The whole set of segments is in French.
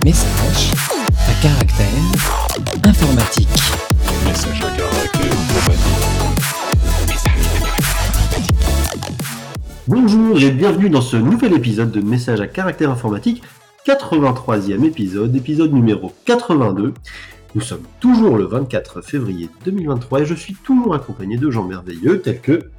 Message à caractère informatique. Message à caractère informatique. Bonjour et bienvenue dans ce nouvel épisode de Message à caractère informatique, 83e épisode numéro 82. Nous sommes toujours le 24 février 2023 et je suis toujours accompagné de gens merveilleux tels que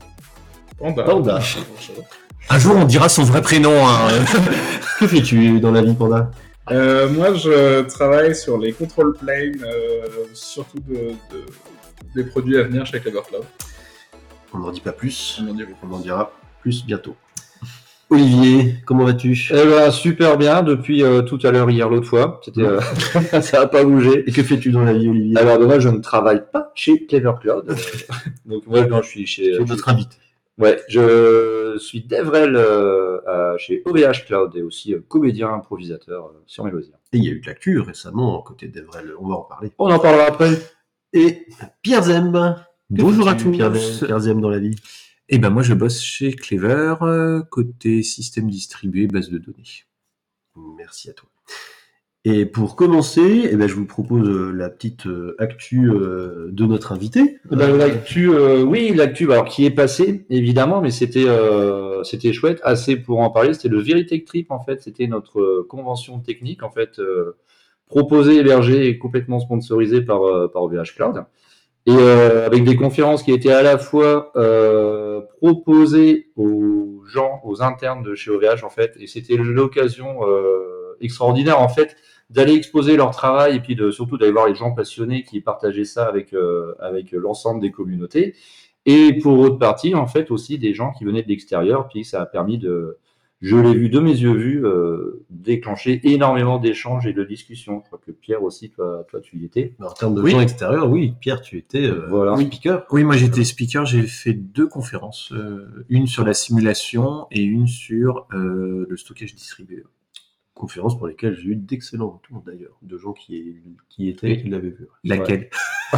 Panda. Un jour, on dira son vrai prénom. Que fais-tu dans la vie, Panda ? Moi, je travaille sur les control planes, surtout des produits à venir chez Clever Cloud. On n'en dit pas plus, On on en dira plus bientôt. Olivier, comment vas-tu ? Eh ben, super bien, depuis tout à l'heure, hier, l'autre fois. Ça n'a pas bougé. Et que fais-tu dans la vie, Olivier ? Alors, moi, je ne travaille pas chez Clever Cloud. Donc, moi, non, je suis chez... Tu es notre invité. Ouais, je suis DevRel chez OVH Cloud et aussi comédien improvisateur sur mes loisirs. Et il y a eu de l'actu récemment côté d'Evrel, on va en parler. On en parlera après. Et Pierre Zem. Bonjour à tous. Pierre Zem dans la vie. Eh ben moi, je bosse chez Clever, côté système distribué, base de données. Merci à toi. Et pour commencer, je vous propose la petite actu de notre invité. L'actu, alors qui est passé, évidemment, mais c'était chouette, assez pour en parler. C'était le Veritech Trip, en fait. C'était notre convention technique, en fait, proposée, hébergée et complètement sponsorisée par OVH Cloud. Et avec des conférences qui étaient à la fois proposées aux gens, aux internes de chez OVH, en fait. Et c'était l'occasion extraordinaire, en fait, d'aller exposer leur travail et puis surtout d'aller voir les gens passionnés qui partageaient ça avec l'ensemble des communautés. Et pour autre partie, en fait, aussi des gens qui venaient de l'extérieur. Puis ça a permis je l'ai vu de mes yeux vus, déclencher énormément d'échanges et de discussions. Je crois que Pierre aussi, toi tu y étais. En termes de gens extérieurs, oui, Pierre, tu étais speaker. Oui, moi j'étais speaker, j'ai fait 2 conférences. Une sur la simulation et une sur le stockage distribué. Conférences pour lesquelles j'ai eu d'excellents retours d'ailleurs, de gens qui étaient et qui l'avaient vu. Laquelle ?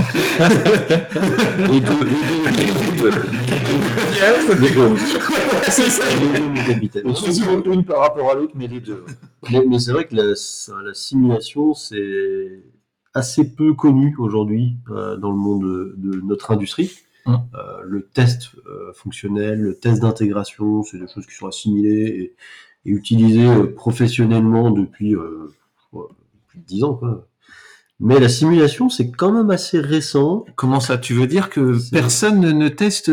Une par rapport à l'autre, mais les deux. Mais c'est vrai que la simulation, c'est assez peu connu aujourd'hui dans le monde de notre industrie. Le test fonctionnel, le test d'intégration, c'est des choses qui sont assimilées et utilisées professionnellement depuis plus de 10 ans, quoi. Mais la simulation, c'est quand même assez récent. Comment ça ? Tu veux dire que personne ne teste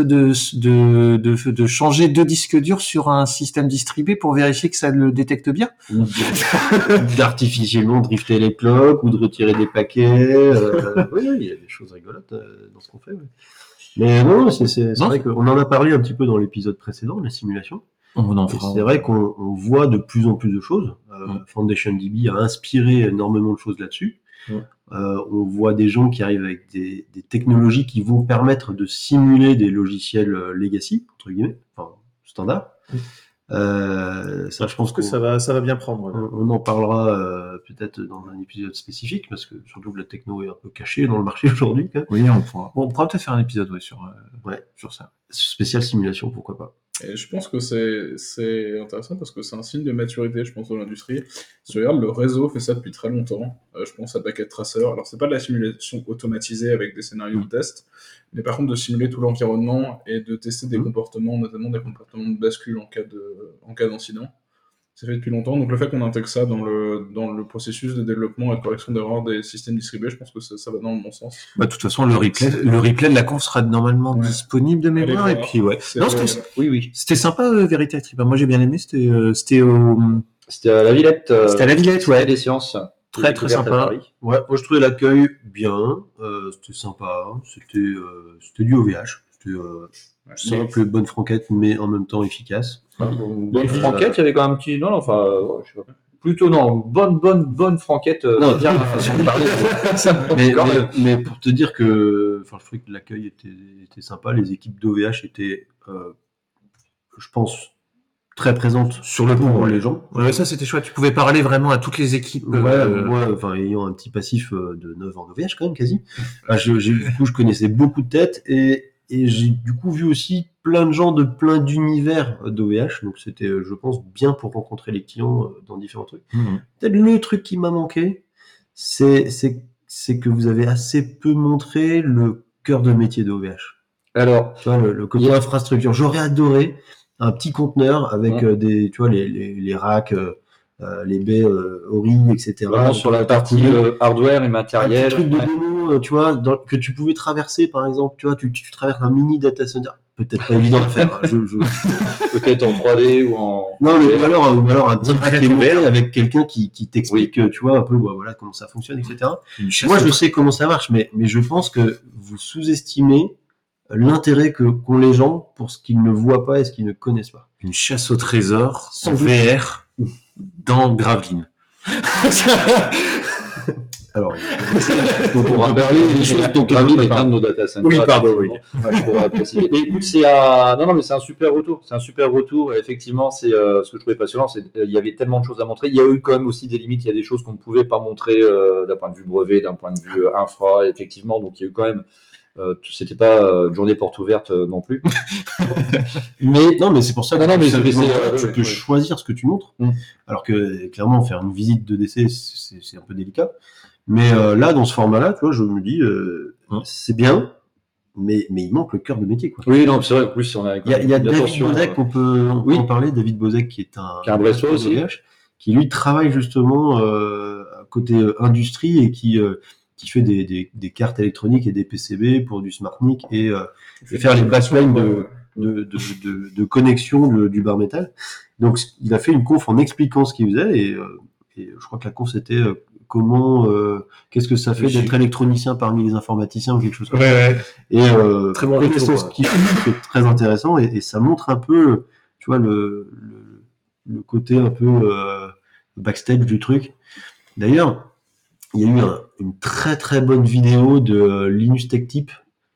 de changer 2 disques durs sur un système distribué pour vérifier que ça le détecte bien ? D'artificiellement drifter les clocks ou de retirer des paquets. Oui, il y a des choses rigolotes dans ce qu'on fait. Ouais. Mais non, c'est vrai qu'on en a parlé un petit peu dans l'épisode précédent, la simulation. C'est vrai qu'on voit de plus en plus de choses. FoundationDB a inspiré énormément de choses là-dessus. On voit des gens qui arrivent avec des technologies qui vont permettre de simuler des logiciels legacy, entre guillemets, enfin standard. Ça, je pense que ça va bien prendre. Ouais. On en parlera peut-être dans un épisode spécifique, parce que surtout que la techno est un peu cachée dans le marché aujourd'hui. Oui, on pourra peut-être faire un épisode sur ça. Spécial simulation, pourquoi pas. Et je pense que c'est intéressant parce que c'est un signe de maturité, je pense, dans l'industrie. Si tu regardes, le réseau fait ça depuis très longtemps. Je pense à Packet Tracer. Alors, c'est pas de la simulation automatisée avec des scénarios de test, mais par contre de simuler tout l'environnement et de tester des comportements, notamment des comportements de bascule en cas d'incident. C'est fait depuis longtemps. Donc, le fait qu'on intègre ça dans le processus de développement et de correction d'erreurs des systèmes distribués, je pense que ça va dans le bon sens. De toute façon, le replay de la conf sera normalement disponible de mémoire. Et puis, c'était sympa, Veritech Trip. Moi, j'ai bien aimé. C'était à la Villette. C'était à la Villette, ouais. Des séances. Très sympa. Ouais, moi je trouvais l'accueil bien. C'était sympa. C'était du OVH. C'était simple, bonne franquette, mais en même temps efficace. Bonne franquette, il y avait quand même un petit. Non, enfin, je sais pas. Plutôt non, bonne franquette. Non, bien façon de parler. mais pour te dire que, je trouvais que l'accueil était sympa. Les équipes d'OVH étaient, je pense, très présentes sur le pour les gens. Ouais, ça c'était chouette. Tu pouvais parler vraiment à toutes les équipes. Moi, ayant un petit passif de 9 ans d'OVH quand même quasi. Du coup, je connaissais beaucoup de têtes et et j'ai du coup vu aussi plein de gens de plein d'univers d'OVH, donc c'était, je pense, bien pour rencontrer les clients dans différents trucs. Peut-être le truc qui m'a manqué, c'est que vous avez assez peu montré le cœur de métier d'OVH. Alors, Tu vois, le côté infrastructure. J'aurais adoré un petit conteneur avec tu vois, les racks, les baies Ori, etc. vraiment sur la partie hardware et matériel. Un petit truc de démo, tu vois, que tu pouvais traverser, par exemple, tu vois, tu traverses un mini data center. Peut-être pas évident à faire. Peut-être en 3D ou en. Non, mais ou alors un petit rack qui est monté avec quelqu'un qui t'explique, tu vois, un peu, voilà, comment ça fonctionne, etc. Moi, je sais comment ça marche, mais je pense que vous sous-estimez l'intérêt qu'ont les gens pour ce qu'ils ne voient pas et ce qu'ils ne connaissent pas. Une chasse au trésor en VR dans Gravelines. Alors, On pourra parler des choses dont Gravelines est un de nos data centers. Oui, pardon, oui. Je pourrais préciser. Mais écoute, non, mais c'est un super retour. C'est un super retour. Et effectivement, c'est ce que je trouvais passionnant, c'est il y avait tellement de choses à montrer. Il y a eu quand même aussi des limites. Il y a des choses qu'on ne pouvait pas montrer d'un point de vue brevet, d'un point de vue infra, effectivement. Donc il y a eu quand même. C'était pas une journée porte ouverte non plus. mais non, mais c'est pour ça que tu peux choisir ce que tu montres. Alors que clairement, faire une visite de décès, c'est un peu délicat. Mais là, dans ce format-là, tu vois, je me dis, c'est bien, mais il manque le cœur de métier, quoi. Oui, non, c'est vrai. En plus, on a. Il y a David Bozek, on peut en parler. David Bozek, qui est un Brestois aussi, qui lui travaille justement côté industrie et qui fait des cartes électroniques et des PCB pour du SmartNIC et faire les backlines de connexion du bar métal. Donc, il a fait une conf en expliquant ce qu'il faisait et je crois que la conf c'était comment, qu'est-ce que ça fait d'être électronicien parmi les informaticiens ou quelque chose comme ça. Et très bon ce qui est très intéressant et ça montre un peu, tu vois, le côté un peu backstage du truc. D'ailleurs, il y a eu une très très bonne vidéo de Linus Tech Tip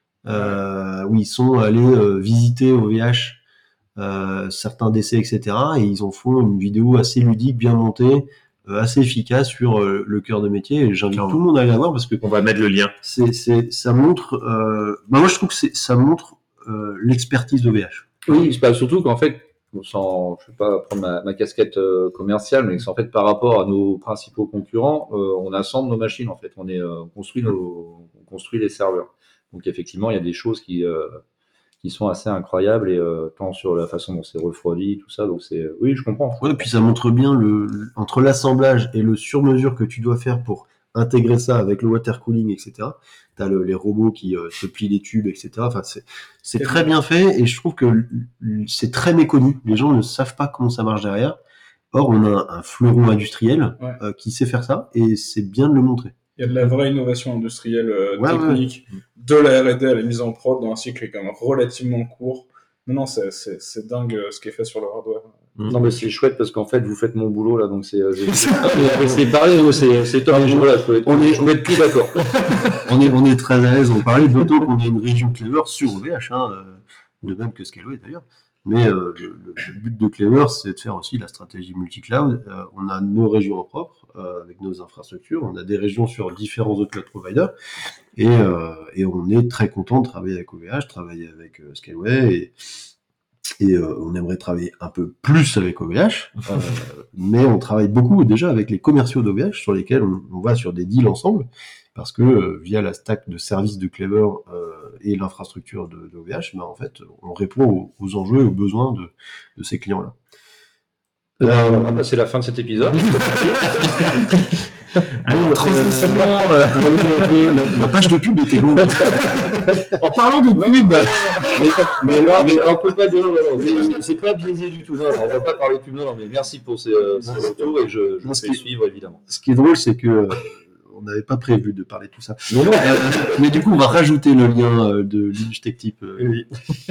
où ils sont allés visiter OVH certains décès, etc. Et ils en font une vidéo assez ludique, bien montée, assez efficace sur le cœur de métier. Et j'invite tout le monde à aller la voir parce que on va mettre le lien. Ça montre. Moi, je trouve que ça montre l'expertise d'OVH. Oui, c'est pas surtout qu'en fait. Je ne vais pas prendre ma casquette commerciale, mais c'est en fait par rapport à nos principaux concurrents, on assemble nos machines en fait, on construit les serveurs. Donc effectivement, il y a des choses qui sont assez incroyables et tant sur la façon dont c'est refroidi, tout ça. Donc oui, je comprends. Ouais, puis ça montre bien entre l'assemblage et le sur-mesure que tu dois faire pour intégrer ça avec le water cooling, etc. T'as les robots qui te plient les tubes, etc. Enfin, c'est très bien fait et je trouve que c'est très méconnu. Les gens ne savent pas comment ça marche derrière. Or, on a un fleuron industriel qui sait faire ça et c'est bien de le montrer. Il y a de la vraie innovation industrielle technique, de la R&D à la mise en prod dans un cycle quand même relativement court. Non, c'est dingue ce qui est fait sur le hardware. Non, mais c'est chouette parce qu'en fait, vous faites mon boulot là, donc c'est pareil, c'est top. Je vais être plus d'accord. on est très à l'aise. On parlait d'autant qu'on est une région Clever sur OVH, de même que Scaleway d'ailleurs. Mais le but de Clever, c'est de faire aussi la stratégie multi-cloud. On a nos régions en propre avec nos infrastructures. On a des régions sur différents autres cloud providers. Et on est très content de travailler avec OVH, travailler avec Scaleway. Et on aimerait travailler un peu plus avec OVH. Mais on travaille beaucoup déjà avec les commerciaux d'OVH sur lesquels on va sur des deals ensemble. Parce que via la stack de services de Clever et l'infrastructure d'OVH, en fait, on répond aux enjeux et aux besoins de ces clients-là. C'est la fin de cet épisode. La page de pub était longue. En parlant de pub, mais on peut pas dire, c'est pas biaisé du tout. Non, on va pas parler de pub. Non, mais merci pour ces retours et je vais suivre évidemment. Ce qui est drôle, c'est que on n'avait pas prévu de parler de tout ça. Mais du coup, on va rajouter le lien de Linus Tech Tip. Oui.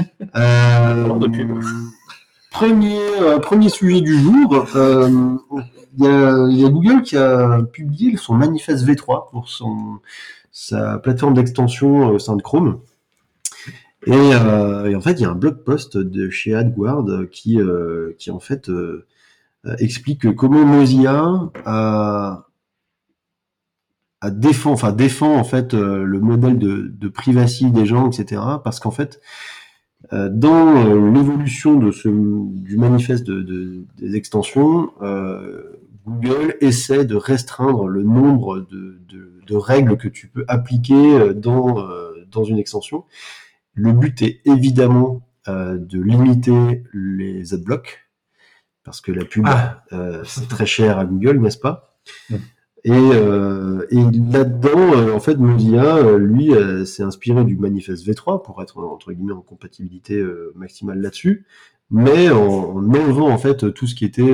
Premier sujet du jour. Il y a Google qui a publié son manifeste V3 pour sa plateforme d'extension au sein de Chrome. Et en fait, il y a un blog post de chez AdGuard qui en fait explique comment Mozilla a défend en fait le modèle de privacy des gens, etc. Parce qu'en fait, dans l'évolution du manifeste des extensions, Google essaie de restreindre le nombre de règles que tu peux appliquer dans une extension. Le but est évidemment de limiter les adblocks, parce que la pub, c'est très cher à Google, n'est-ce pas? Et là-dedans, en fait, Mozilla, lui, s'est inspiré du manifeste V3 pour être, entre guillemets, en compatibilité maximale là-dessus, mais en enlevant, en fait, tout ce qui était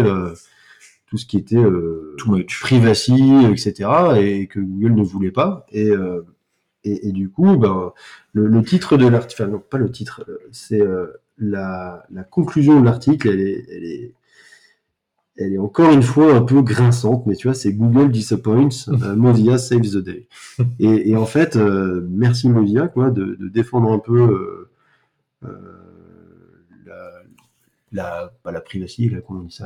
privacy, etc., et que Google ne voulait pas. Et du coup, le titre de l'article, enfin non, pas le titre, c'est la conclusion de l'article, elle est encore une fois un peu grinçante, mais tu vois, c'est Google disappoints, Mozilla saves the day. Et en fait, merci Mozilla, quoi, de défendre un peu pas la privacy, là, comment on dit ça,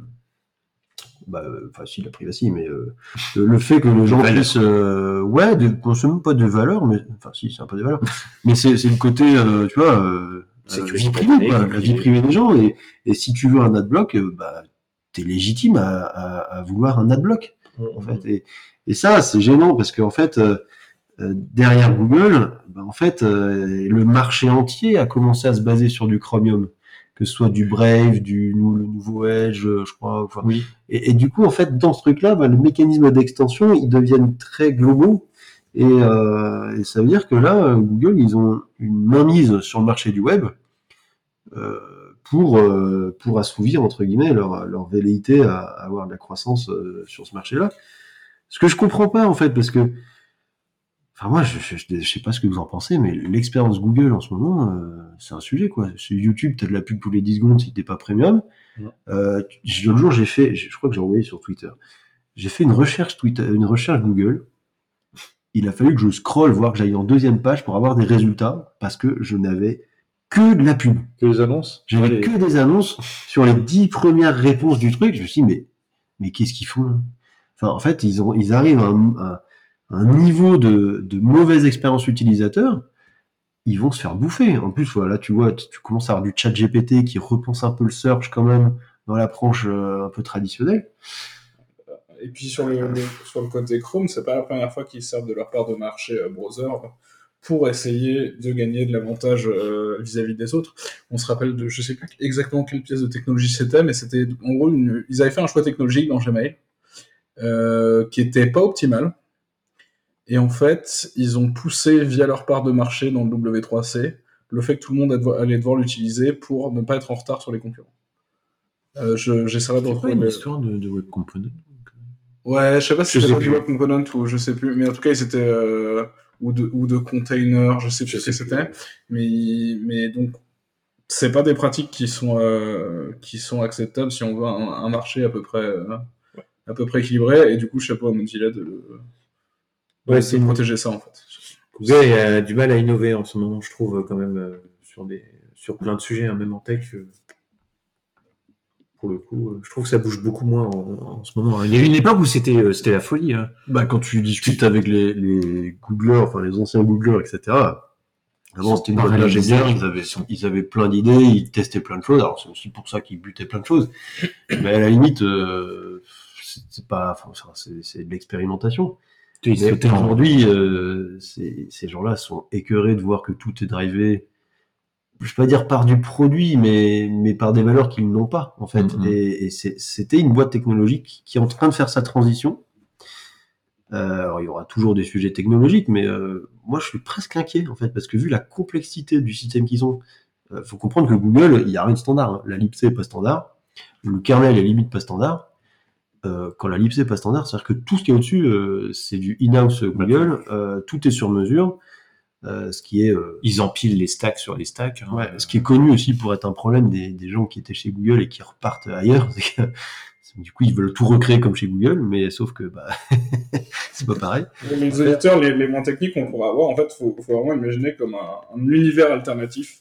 si, la privacy, mais le fait que les gens puissent, consomment pas de valeur, mais, enfin, si, c'est un peu de valeur, mais c'est le côté, tu vois, vie privée, quoi, la vie privée des gens, et si tu veux un adblock, t'es légitime à vouloir un adblock, en fait, et ça, c'est gênant, parce qu'en fait, derrière Google, en fait, le marché entier a commencé à se baser sur du Chromium, que ce soit du Brave, le nouveau Edge, je crois. Enfin, oui. Et du coup, en fait, dans ce truc-là, le mécanisme d'extension, ils deviennent très globaux. Et ça veut dire que là, Google, ils ont une mainmise sur le marché du web pour assouvir, entre guillemets, leur velléité à avoir de la croissance sur ce marché-là. Ce que je comprends pas, en fait, parce que enfin, moi, je sais pas ce que vous en pensez, mais l'expérience Google en ce moment, c'est un sujet, quoi. Sur YouTube, t'as de la pub tous les 10 secondes si t'es pas premium. L'autre jour, je crois que j'ai envoyé sur Twitter. J'ai fait une recherche Google. Il a fallu que je scrolle, voir que j'aille en deuxième page pour avoir des résultats, parce que je n'avais que de la pub. Que les annonces? J'avais que des annonces sur les 10 premières réponses du truc. Je me suis dit, mais qu'est-ce qu'ils font, là? Enfin, en fait, ils arrivent à un niveau de mauvaise expérience utilisateur, ils vont se faire bouffer. En plus, voilà, tu vois, tu commences à avoir du chat GPT qui repense un peu le search quand même dans l'approche un peu traditionnelle. Et puis sur le côté Chrome, c'est pas la première fois qu'ils servent de leur part de marché browser pour essayer de gagner de l'avantage vis-à-vis des autres. On se rappelle je sais plus exactement quelle pièce de technologie c'était, mais c'était en gros ils avaient fait un choix technologique dans Gmail qui était pas optimal. Et en fait, ils ont poussé via leur part de marché dans le W3C le fait que tout le monde allait devoir l'utiliser pour ne pas être en retard sur les concurrents. J'essaierai de retrouver une histoire de Web Component. Ouais, je sais pas si c'était du Web Component ou je sais plus, mais en tout cas ils étaient ou de container, je sais plus ce que c'était. Mais donc c'est pas des pratiques qui sont acceptables si on veut un marché à peu près équilibré. Et du coup, chapeau à Mozilla c'est protéger ça en fait. Google a du mal à innover en ce moment, je trouve, quand même, sur plein de sujets, même en tech. Pour le coup, je trouve que ça bouge beaucoup moins en ce moment. Il y a eu une époque où c'était la folie. Hein. Quand tu discutes avec les Googlers, enfin les anciens Googlers, etc. Avant, c'était une bonne ingénieur, ils avaient plein d'idées, ils testaient plein de choses. Alors c'est aussi pour ça qu'ils butaient plein de choses. Mais à la limite, c'est de l'expérimentation. Aujourd'hui, ces gens-là sont écœurés de voir que tout est drivé, je vais pas dire par du produit, mais par des valeurs qu'ils n'ont pas, en fait. Et c'était une boîte technologique qui est en train de faire sa transition. Alors, il y aura toujours des sujets technologiques, mais moi, je suis presque inquiet, en fait, parce que vu la complexité du système qu'ils ont, faut comprendre que Google, il n'y a rien de standard. Hein. La libc est pas standard. Le kernel est limite pas standard. Quand la libc est pas standard, c'est-à-dire que tout ce qui est au-dessus, c'est du in-house Google, tout est sur mesure, ce qui est... Ils empilent les stacks sur les stacks. Hein, ce qui est connu aussi pour être un problème des gens qui étaient chez Google et qui repartent ailleurs, c'est que du coup ils veulent tout recréer comme chez Google, mais sauf que c'est pas pareil. Les auditeurs les moins techniques qu'on pourra avoir, en fait, faut vraiment imaginer comme un univers alternatif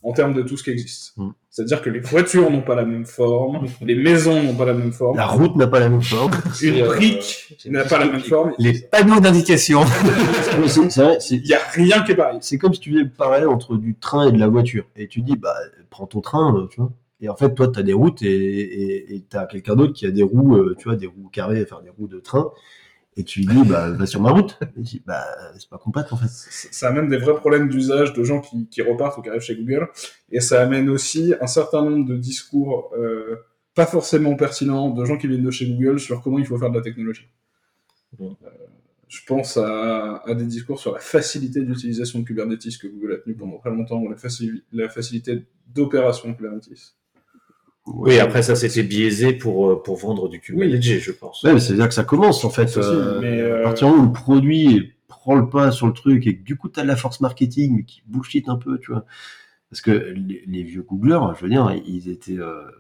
en termes de tout ce qui existe. Mm. C'est-à-dire que les voitures n'ont pas la même forme, les maisons n'ont pas la même forme, La route n'a pas la même forme. une brique n'a pas la même forme. Les panneaux d'indication. C'est vrai, Il n'y a rien qui est pareil. c'est comme si tu faisais le parallèle entre du train et de la voiture. Et tu dis, bah, prends ton train, tu vois. Et en fait, toi, tu as des routes et tu as quelqu'un d'autre qui a des roues, tu vois, des roues carrées, enfin des roues de train. Et tu lui dis, bah, va sur ma route. Et il dit, bah, c'est pas compatible, en fait. Ça amène des vrais problèmes d'usage de gens qui repartent ou qui arrivent chez Google. Et ça amène aussi un certain nombre de discours pas forcément pertinents de gens qui viennent de chez Google sur comment il faut faire de la technologie. Je pense à des discours sur la facilité d'utilisation de Kubernetes que Google a tenu pendant très longtemps, ou la facilité d'opération de Kubernetes. Oui, après ça, c'était biaisé pour vendre du Kubernetes, je pense. Ouais, mais c'est-à-dire que ça commence, en fait. Ça aussi, mais, À partir du moment où le produit prend le pas sur le truc et que du coup, tu as de la force marketing, mais qui bullshit un peu, tu vois. Parce que les vieux Googlers, je veux dire, ils étaient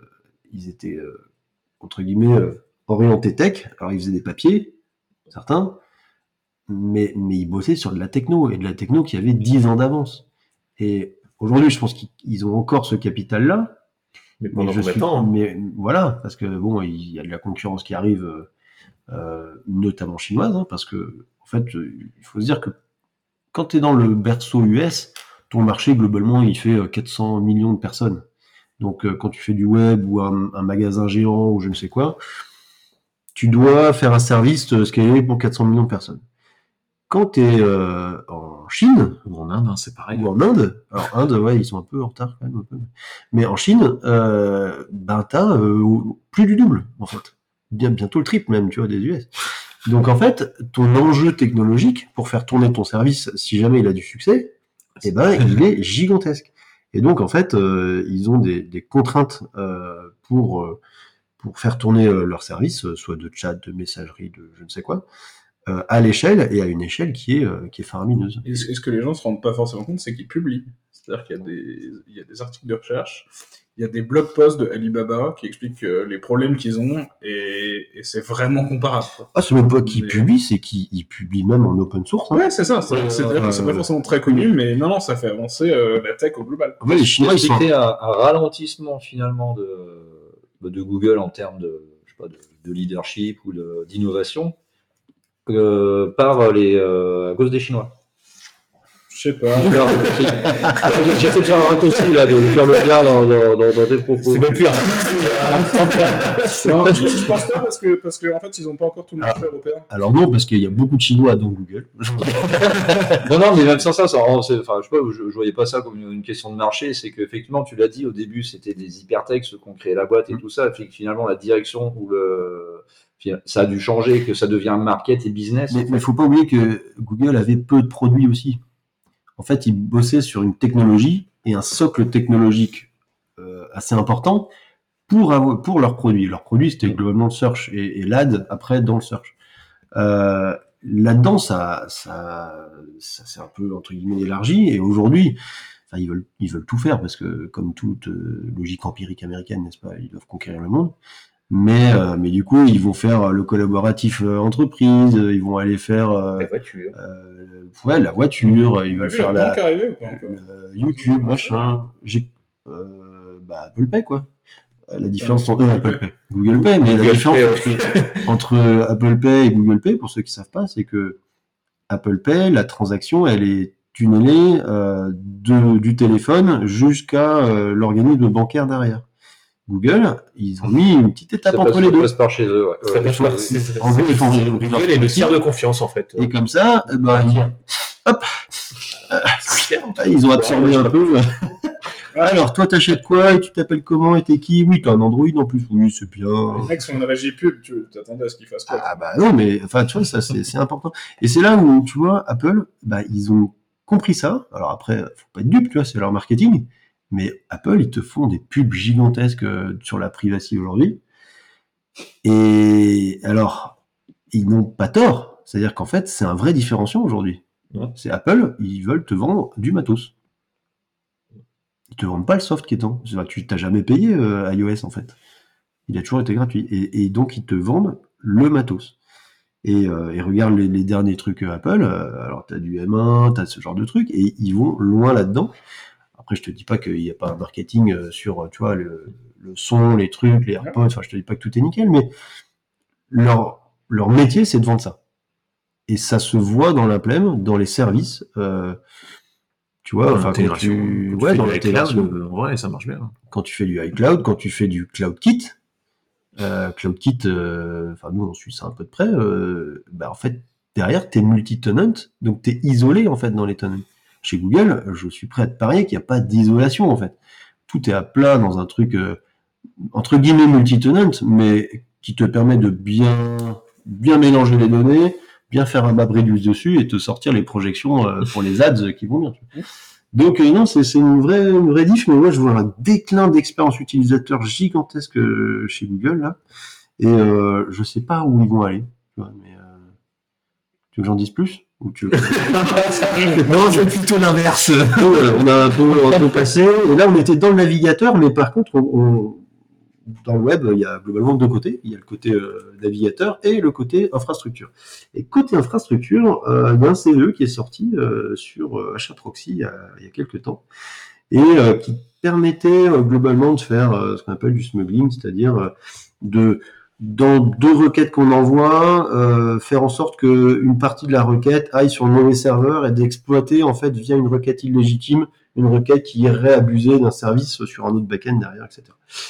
entre guillemets, orientés tech. Alors, ils faisaient des papiers, certains, mais ils bossaient sur de la techno, et de la techno qui avait 10 ans d'avance. Et aujourd'hui, je pense qu'ils ont encore ce capital-là. Mais pendant combien de temps, hein. Mais voilà, parce que bon, il y a de la concurrence qui arrive, notamment chinoise, hein, parce que en fait, il faut se dire que quand tu es dans le berceau US, ton marché globalement, il fait 400 millions de personnes. Donc, quand tu fais du web ou un magasin géant ou je ne sais quoi, tu dois faire un service scalé pour 400 millions de personnes. Quand tu es en Chine, Ou en Inde, hein, c'est pareil. ou en Inde, alors Inde, ouais, ils sont un peu en retard quand même, un peu. Mais en Chine, ben t'as plus du double, en fait. Bientôt le triple même, tu vois, des US. Donc en fait, ton enjeu technologique pour faire tourner ton service, si jamais il a du succès, eh ben il est gigantesque. Et donc en fait, ils ont des contraintes pour faire tourner leur service, soit de chat, de messagerie, de je ne sais quoi, à l'échelle et à une échelle qui est faramineuse. Et ce que les gens se rendent pas forcément compte, c'est qu'ils publient. C'est-à-dire qu'il y a des articles de recherche, il y a des blog posts de Alibaba qui expliquent les problèmes qu'ils ont, et c'est vraiment comparable. Ah, c'est même pas qu'ils publient, c'est qu'ils publient même en open source. Hein. Ouais, c'est ça. C'est-à-dire que c'est pas forcément très connu, mais non, ça fait avancer la tech au global. Ouais, les Chinois, ils sont... C'était un ralentissement finalement de Google en termes de leadership ou d'innovation par à cause des Chinois. Je sais pas. J'ai fait déjà un raccourci là, de faire le bien dans tes propos. C'est même pire. Non, je pense pas parce que en fait, ils ont pas encore tout le marché européen. Alors non, parce qu'il y a beaucoup de Chinois dans Google. Non, mais même sans ça, enfin, je sais pas, je voyais pas ça comme une question de marché. C'est qu'effectivement, tu l'as dit au début, c'était des hypertextes qui ont créé la boîte et tout ça. Fait que finalement, la direction ou ça a dû changer, que ça devient market et business. Mais faut pas oublier que Google avait peu de produits aussi. En fait, ils bossaient sur une technologie et un socle technologique assez important pour leurs produits. Leurs produits, c'était globalement le search et l'ad après dans le search. Là-dedans, ça s'est un peu entre guillemets élargi et aujourd'hui, enfin, ils veulent tout faire parce que comme toute logique empirique américaine, n'est-ce pas, ils doivent conquérir le monde. Mais du coup, ils vont faire le collaboratif entreprise, ils vont aller faire La voiture. la voiture, ils veulent faire YouTube, machin. Apple Pay, quoi. La différence entre Apple Pay, Google Pay, mais la différence entre Apple Pay et Google Pay, pour ceux qui savent pas, c'est que Apple Pay, la transaction, elle est tunnelée du téléphone jusqu'à l'organisme bancaire derrière. Google, ils ont mis une petite étape entre les deux. Ça passe par chez eux, ouais. Ça passe par- En gros, ils font Google est le tiers de confiance, en fait. et comme ça, ils ont absorbé un peu. Alors, toi, t'achètes quoi et tu t'appelles comment et t'es qui? Oui, t'as un Android en plus. Oui, c'est bien. Les mecs, si on avait pub, tu t'attendais à ce qu'ils fassent quoi? Ah bah non, mais enfin, tu vois, ça c'est important. Et c'est là où, tu vois, Apple, ils ont compris ça. Alors après, faut pas être dupe, tu vois, c'est leur marketing. Mais Apple, ils te font des pubs gigantesques sur la privacy aujourd'hui. Et alors, ils n'ont pas tort. C'est-à-dire qu'en fait, c'est un vrai différenciant aujourd'hui. Ouais. C'est Apple, ils veulent te vendre du matos. Ils te vendent pas le soft qui est dedans. Tu t'as jamais payé iOS en fait. Il a toujours été gratuit. Et donc, ils te vendent le matos. Et regarde les derniers trucs Apple. Alors, t'as du M1, t'as ce genre de trucs. Et ils vont loin là-dedans. Après, je te dis pas qu'il n'y a pas un marketing sur, tu vois, le son, les trucs, les AirPods. Enfin, je te dis pas que tout est nickel, mais leur métier, c'est de vendre ça. Et ça se voit dans l'implème, dans les services. Tu vois, enfin, quand tu fais dans l'intégration, ouais, ça marche bien. quand tu fais du iCloud, quand tu fais du CloudKit, CloudKit, enfin nous on suit ça un peu de près. En fait, derrière, t'es multi-tenant, donc t'es isolé en fait dans les tenants. Chez Google, je suis prêt à te parier qu'il n'y a pas d'isolation en fait. Tout est à plat dans un truc entre guillemets multi-tenant, mais qui te permet de bien mélanger les données, bien faire un bas reduce dessus et te sortir les projections pour les ads qui vont bien. Donc non, c'est une vraie diff, mais moi je vois un déclin d'expérience utilisateur gigantesque chez Google là, et je sais pas où ils vont aller. Tu vois, mais tu veux que j'en dise plus ou tu veux... Non, je fais plutôt l'inverse. On a un peu passé, et là on était dans le navigateur, mais par contre dans le web, il y a globalement deux côtés. Il y a le côté navigateur et le côté infrastructure. Et côté infrastructure, il y a un CVE qui est sorti sur HAProxy il y a quelques temps et qui permettait globalement de faire ce qu'on appelle du smuggling, c'est-à-dire dans deux requêtes qu'on envoie, faire en sorte qu'une partie de la requête aille sur le mauvais serveur et d'exploiter en fait via une requête illégitime une requête qui irait abuser d'un service sur un autre backend derrière, etc.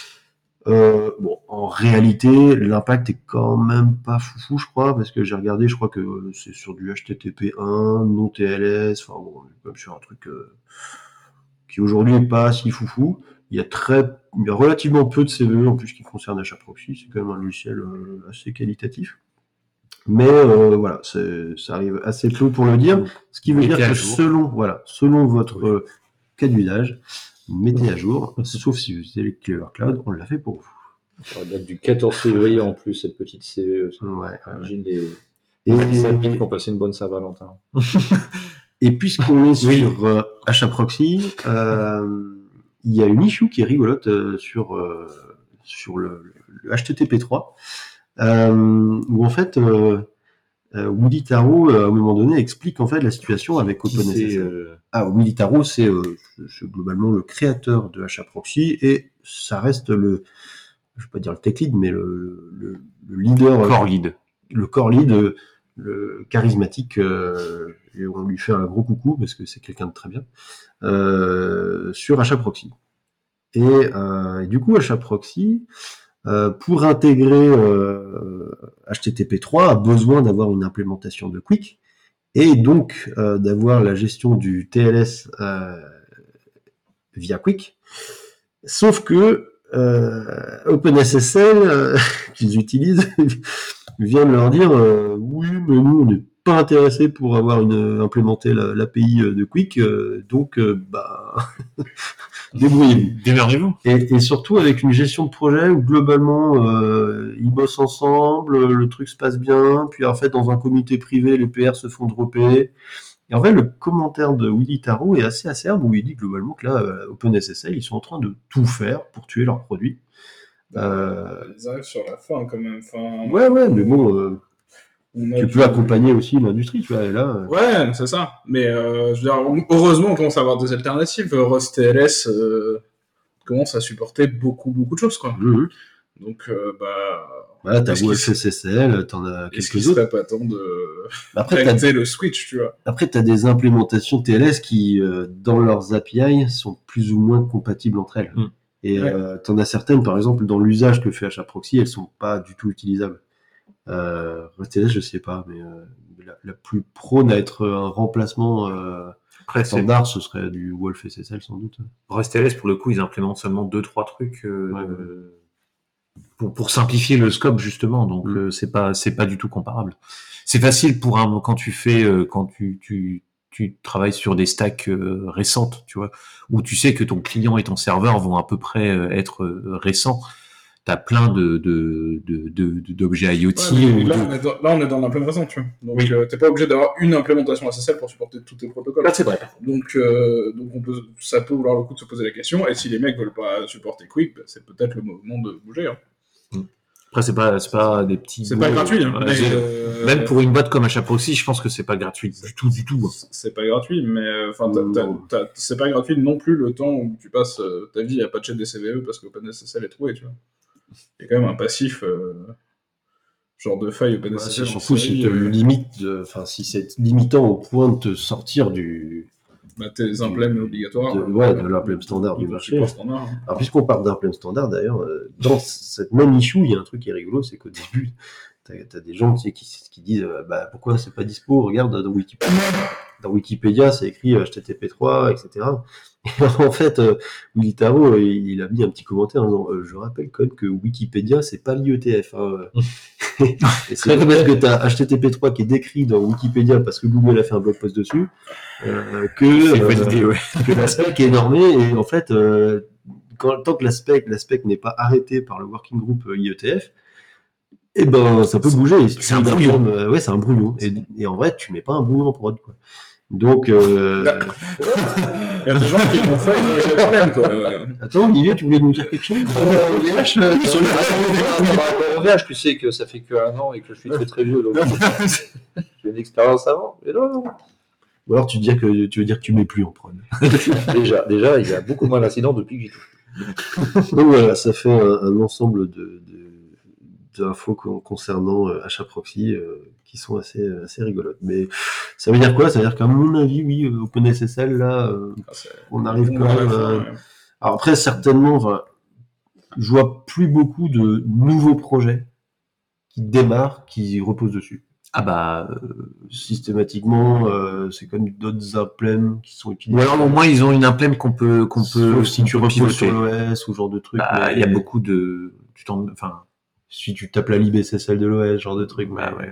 En réalité, l'impact est quand même pas foufou, je crois, parce que j'ai regardé, je crois que c'est sur du HTTP1, non TLS, enfin bon, comme sur un truc qui aujourd'hui est pas si foufou. Il y a relativement peu de CVE en plus qui concernent HAProxy, c'est quand même un logiciel assez qualitatif. Mais voilà, ça arrive assez tôt pour le dire, ce qui veut dire que selon votre cas d'usage, mettez à jour, sauf si vous utilisez Clever Cloud, on l'a fait pour vous. Ça date du 14 février en plus, cette petite CVE. J'imagine les amis qui ont passé une bonne Saint-Valentin. Et puisqu'on est sur HAProxy, il y a une issue qui est rigolote sur le HTTP3, où en fait Willy Tarot, à un moment donné, explique en fait la situation avec OpenSSL. Willy Tarot, c'est globalement le créateur de HAProxy et ça reste je vais pas dire le tech lead, mais le leader, le core lead, le charismatique, et on lui fait un gros coucou parce que c'est quelqu'un de très bien sur HAProxy. Et du coup, HAProxy, pour intégrer HTTP3, a besoin d'avoir une implémentation de Quick et donc d'avoir la gestion du TLS via Quick. Sauf que OpenSSL qu'ils utilisent vient de leur dire oui, mais nous on n'est pas intéressés pour avoir implémenté l'API de Quick, donc débrouillez-vous. Démerdez-vous. Et surtout avec une gestion de projet où globalement ils bossent ensemble, le truc se passe bien, puis en fait dans un comité privé les PR se font dropper. Et en fait le commentaire de Willy Tarot est assez acerbe où il dit globalement que là OpenSSL ils sont en train de tout faire pour tuer leurs produits. Ils arrivent sur la fin quand même. Ouais, mais bon. Tu peux accompagner aussi l'industrie, tu vois, et là... Ouais, c'est ça. Mais je veux dire, heureusement, on commence à avoir des alternatives. Rust TLS commence à supporter beaucoup de choses, quoi. Mmh. Donc, voilà, t'as WFSSL, t'en as quelques autres. Pas temps de après, le switch, tu vois. Après, t'as des implémentations TLS qui, dans leurs API, sont plus ou moins compatibles entre elles. Mmh. Et t'en as certaines, par exemple, dans l'usage que fait HAProxy, elles sont pas du tout utilisables. RustLS, je sais pas, mais la plus prône à être un remplacement standard, ce serait du Wolf SSL sans doute. RustLS, pour le coup, ils implémentent seulement 2-3 trucs pour simplifier le scope justement, donc c'est pas du tout comparable. C'est facile pour quand tu fais quand tu travailles sur des stacks récentes, tu vois, où tu sais que ton client et ton serveur vont à peu près être récents. T'as plein d'objets IoT. Ouais, là, on est dans l'implémentation, tu vois. Donc, t'es pas obligé d'avoir une implémentation SSL pour supporter tous tes protocoles. Là, c'est vrai. Donc ça peut vouloir le coup de se poser la question. Et si les mecs veulent pas supporter Quick, c'est peut-être le moment de bouger. Hein. Après, c'est pas des petits. C'est pas gratuit, hein, Ouais, mais, même pour une boîte comme HAProxy, je pense que c'est pas gratuit du tout. c'est pas gratuit, mais enfin, c'est pas gratuit non plus le temps où tu passes ta vie à patcher des CVE parce que OpenSSL est trouvé, tu vois. Il y a quand même un passif, genre de faille OpenSSL. Surtout si tu le limites, si c'est limitant au point de te sortir du. Tes implèmes obligatoires. De l'implème standard du marché. Standard, hein. Alors, puisqu'on parle d'implème standard, d'ailleurs, dans cette même issue, il y a un truc qui est rigolo, c'est qu'au début, t'as des gens qui disent pourquoi c'est pas dispo, regarde dans Wikipédia. Dans Wikipédia, c'est écrit HTTP3, etc. Et en fait, Willy Tarot, il a mis un petit commentaire en disant je rappelle quand même que Wikipédia, c'est pas l'IETF. Hein. Et c'est pas parce que tu as HTTP3 qui est décrit dans Wikipédia parce que Google a fait un blog post dessus que la spec est normée. Et en fait, tant que la spec n'est pas arrêtée par le working group IETF, eh ben ça peut bouger. C'est un brouillon. C'est un brouillon. Et en vrai, tu mets pas un brouillon en prod, quoi. Donc, il y a des gens qui font ça, ils ont des problèmes, quoi. Attends, Olivier, tu voulais nous dire quelque chose OVH, tu sais que ça fait que 1 an et que je suis très très vieux, donc j'ai une expérience avant. Mais non. Ou alors tu veux dire que tu mets plus en prod. Déjà, il y a beaucoup moins d'incidents depuis que j'y touche. Donc voilà, ça fait un ensemble d'infos concernant HAProxy qui sont assez rigolotes. Mais ça veut dire quoi? Ça veut dire qu'à mon avis, oui, OpenSSL, là, on arrive quand même. Alors après, certainement, je vois plus beaucoup de nouveaux projets qui démarrent, qui reposent dessus. Systématiquement, c'est comme d'autres implèmes qui sont utilisés. Ou alors au moins ils ont une implème qu'on peut si tu reposes sur l'OS ou genre de truc. Il y a beaucoup de si tu tapes la libSSL de l'OS, genre de truc. Ouais.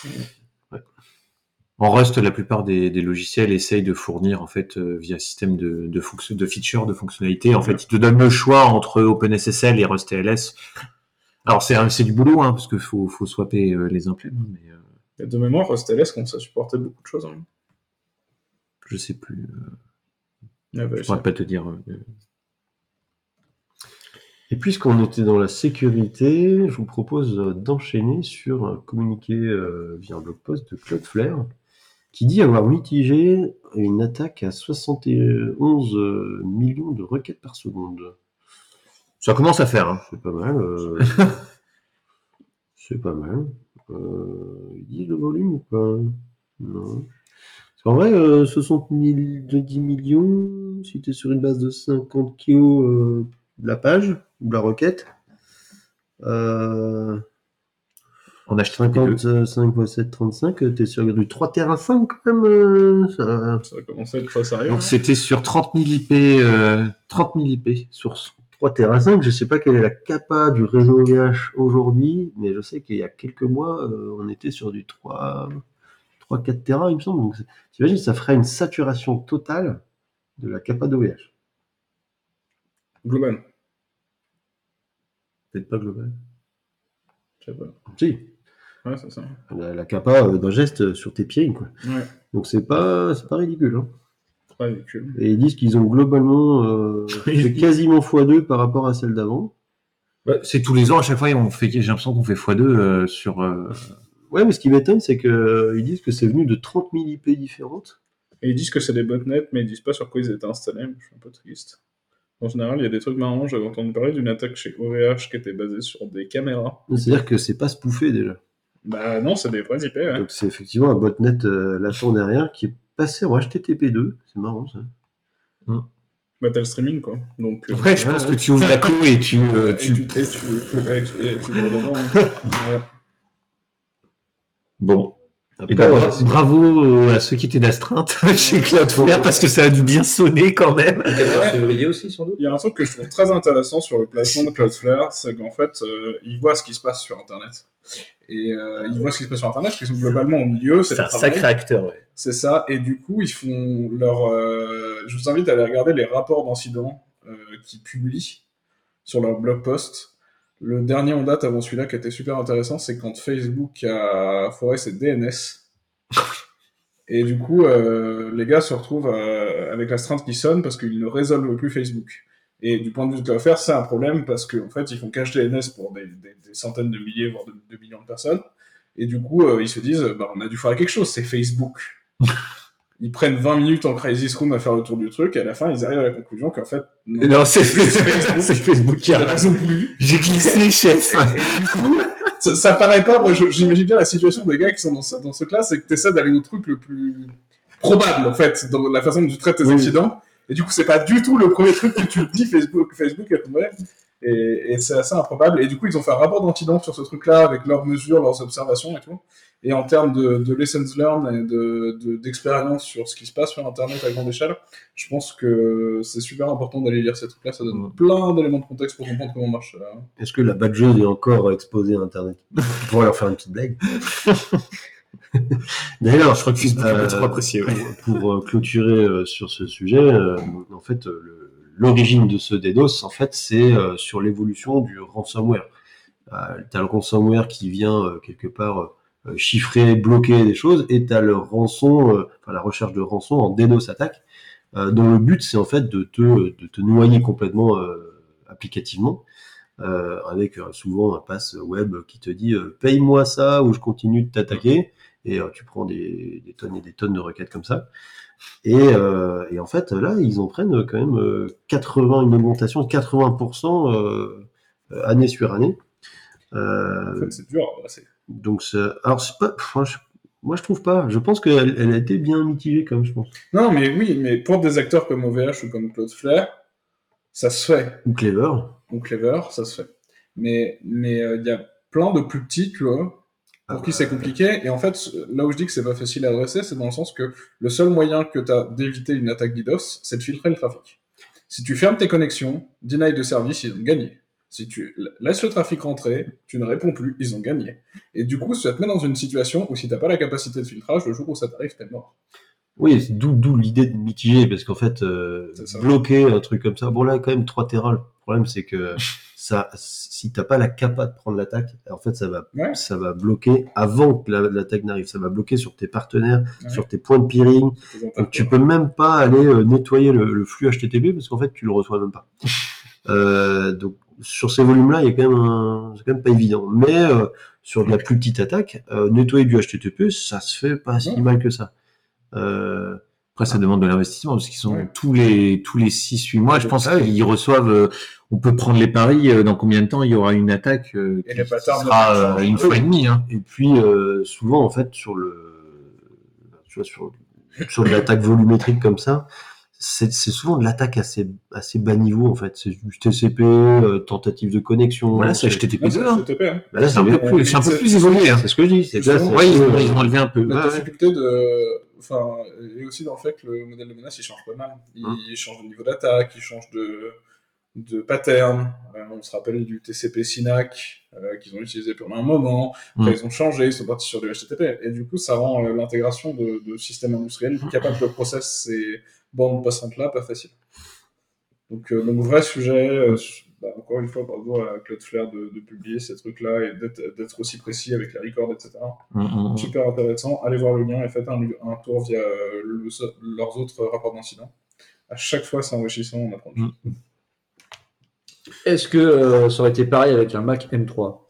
En Rust, la plupart des logiciels essayent de fournir en fait via système de features, de fonctionnalités. En fait, ils te donnent le choix entre OpenSSL et RustTLS. Alors c'est du boulot, hein, parce qu'il faut swapper les implèmes. Mais de mémoire, RustTLS, quand ça supportait beaucoup de choses. Hein. Je sais plus. Je pourrais pas te dire. Et puisqu'on était dans la sécurité, je vous propose d'enchaîner sur un communiqué via un blog post de Cloudflare qui dit avoir mitigé une attaque à 71 millions de requêtes par seconde. Ça commence à faire. Hein. C'est pas mal. C'est pas mal. Ils disent le volume ou pas? Non. Parce qu'en vrai, 10 millions, si tu es sur une base de 50 kg de la page, ou de la requête, on achète 55 x 7, 35, tu es sur du 3 Tera 5 quand même. Ça va commencer à être très sérieux. Donc c'était sur 30 000 IP, 30 000 IP sur 3 Tera 5, je sais pas quelle est la capa du réseau OVH aujourd'hui, mais je sais qu'il y a quelques mois, on était sur du 3-4 Tera, il me semble. Donc, t'imagines, ça ferait une saturation totale de la capa d'OVH. Global. Peut-être pas global. Je sais pas. Si. Ouais, c'est ça. La capa d'un geste sur tes pieds, quoi. Ouais. Donc c'est pas ridicule. Hein. Pas ridicule. Et ils disent qu'ils ont globalement fait quasiment x2 par rapport à celle d'avant. C'est tous les ans, à chaque fois, j'ai l'impression qu'on fait x2 sur... Ouais, mais ce qui m'étonne, c'est qu'ils disent que c'est venu de 30 000 IP différentes. Et ils disent que c'est des botnets, mais ils disent pas sur quoi ils étaient installés. Je suis un peu triste. En général, il y a des trucs marrants. J'avais entendu parler d'une attaque chez OVH qui était basée sur des caméras. C'est-à-dire que c'est pas spoofé déjà. Bah non, c'est des vrais IP, ouais. Donc c'est effectivement un botnet latent derrière qui est passé en HTTP2. C'est marrant ça. Bah t'as le streaming quoi. Donc, ouais, je pense que tu ouvres la clé et tu Bon. Et bravo à ceux qui étaient d'astreinte chez Cloudflare parce que ça a dû bien sonner quand même. Aussi, sans doute. Il y a un truc que je trouve très intéressant sur le placement de Cloudflare, c'est qu'en fait, ils voient ce qui se passe sur Internet. Et ils voient ce qui se passe sur Internet, parce qu'ils sont globalement au milieu. C'est un sacré acteur, ouais. C'est ça, et du coup, ils font leur... je vous invite à aller regarder les rapports d'incidents qu'ils publient sur leur blog post. Le dernier en date avant celui-là qui était super intéressant, c'est quand Facebook a foiré ses DNS. Et du coup, les gars se retrouvent avec l'astreinte qui sonne parce qu'ils ne résolvent plus Facebook. Et du point de vue de Cloudflare, c'est un problème parce qu'en fait, ils font cache DNS pour des centaines de milliers, voire de millions de personnes. Et du coup, ils se disent, on a dû faire quelque chose, c'est Facebook. Ils prennent 20 minutes en crisis room à faire le tour du truc, et à la fin, ils arrivent à la conclusion qu'en fait, Non, c'est Facebook qui a raison plus. J'ai glissé, chef. Et du coup, ça paraît pas, moi j'imagine bien la situation des gars qui sont dans ce classe, c'est que tu essaies d'aller au truc le plus probable, en fait, dans la façon dont tu traites tes incidents. Et du coup, c'est pas du tout le premier truc que tu dis Facebook est tombé. Et c'est assez improbable. Et du coup, ils ont fait un rapport d'incident sur ce truc-là, avec leurs mesures, leurs observations et tout. Et en termes de lessons learned et d'expérience sur ce qui se passe sur Internet à grande échelle, je pense que c'est super important d'aller lire ces trucs-là. Ça donne plein d'éléments de contexte pour comprendre comment marche. Est-ce que la badgeuse est encore exposée à Internet? On pourrait leur faire une petite blague. D'ailleurs, je crois que Facebook est trop apprécié. Ouais. Pour clôturer sur ce sujet, en fait, l'origine de ce DDoS, en fait, c'est sur l'évolution du ransomware. T'as le ransomware qui vient quelque part chiffrer, bloquer des choses, et t'as le rançon, la recherche de rançon en DDoS attaque, dont le but c'est en fait de te noyer complètement applicativement, avec souvent un pass web qui te dit paye-moi ça ou je continue de t'attaquer, et tu prends des tonnes et des tonnes de requêtes comme ça. Et en fait là ils en prennent quand même une augmentation de 80% année sur année. En fait, c'est dur à brasser. Donc, alors, c'est pas. Moi, je trouve pas. Je pense qu'elle a été bien mitigée, comme je pense. Non, mais oui, mais pour des acteurs comme OVH ou comme Cloudflare, ça se fait. Ou Clever. Ou Clever, ça se fait. Mais il y a plein de plus petits, tu vois, pour qui c'est compliqué. Et en fait, là où je dis que c'est pas facile à adresser, c'est dans le sens que le seul moyen que tu as d'éviter une attaque DDoS, c'est de filtrer le trafic. Si tu fermes tes connexions, deny de service, ils ont gagné. Si tu laisses le trafic rentrer, tu ne réponds plus, ils ont gagné. Et du coup, ça te met dans une situation où si tu n'as pas la capacité de filtrage, le jour où ça t'arrive, t'es mort. Oui, c'est d'où l'idée de mitiger, parce qu'en fait, bloquer un truc comme ça, bon là, quand même, 3 Tera, le problème, c'est que si t'as pas la capa de prendre l'attaque, en fait, ça va bloquer avant que l'attaque n'arrive. Ça va bloquer sur tes partenaires, sur tes points de peering. Donc, tu peux même pas aller nettoyer le flux HTTP, parce qu'en fait, tu le reçois même pas. Donc, sur ces volumes-là, c'est quand même pas évident. Mais sur de la plus petite attaque, nettoyer du HTTP, ça se fait pas si mal que ça. Après, ça demande de l'investissement parce qu'ils sont tous les 6-8 mois. Je pense qu'ils reçoivent. On peut prendre les paris. Dans combien de temps il y aura une attaque qui sera une fois et demie. Hein. Et puis souvent, en fait, sur de l'attaque volumétrique comme ça. C'est souvent de l'attaque assez bas niveau, en fait. C'est du TCP, tentative de connexion. Voilà, c'est HTTP. C'est HTTP, hein. Bah là, c'est un peu plus évolué, hein. C'est ce que je dis. Ils ont enlevé un peu. La difficulté et aussi dans le fait que le modèle de menace, il change pas mal. Il change de niveau d'attaque, il change de pattern. On se rappelle du TCP SYNAC, qu'ils ont utilisé pendant un moment. Après, ils ont changé, ils sont partis sur du HTTP. Et du coup, ça rend l'intégration de systèmes industriels capables de process ces bandes passantes-là pas facile. Donc, vrai sujet, encore une fois, bravo à Cloudflare de publier ces trucs-là et d'être aussi précis avec les records, etc. Super intéressant. Allez voir le lien et faites un tour via leurs autres rapports d'incidents. À chaque fois, c'est enrichissant, on apprend des choses. Est-ce que ça aurait été pareil avec un Mac M3?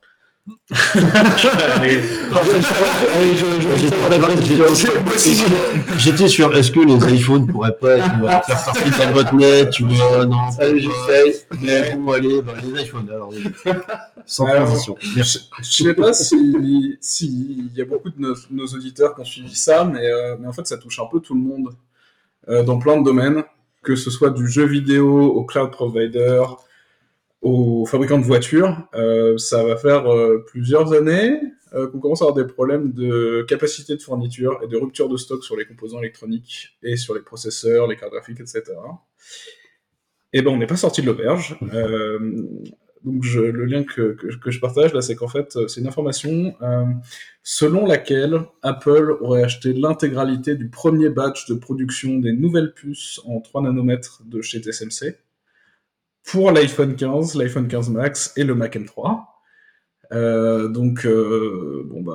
J'étais sûr, est-ce que les iPhones pourraient pas faire partie de la botnet, tu vois, non. Salut, j'essaye. Mais bon, allez, les iPhones, alors, sans transition. Je sais pas s'il y a beaucoup de nos auditeurs qui ont suivi ça, mais en fait, ça touche un peu tout le monde dans plein de domaines, que ce soit du jeu vidéo au cloud provider, aux fabricants de voitures. Ça va faire plusieurs années qu'on commence à avoir des problèmes de capacité de fourniture et de rupture de stock sur les composants électroniques et sur les processeurs, les cartes graphiques, etc. Et ben on n'est pas sorti de l'auberge. Donc le lien que je partage là, c'est qu'en fait c'est une information selon laquelle Apple aurait acheté l'intégralité du premier batch de production des nouvelles puces en 3 nanomètres de chez TSMC pour l'iPhone 15, l'iPhone 15 Max et le Mac M3.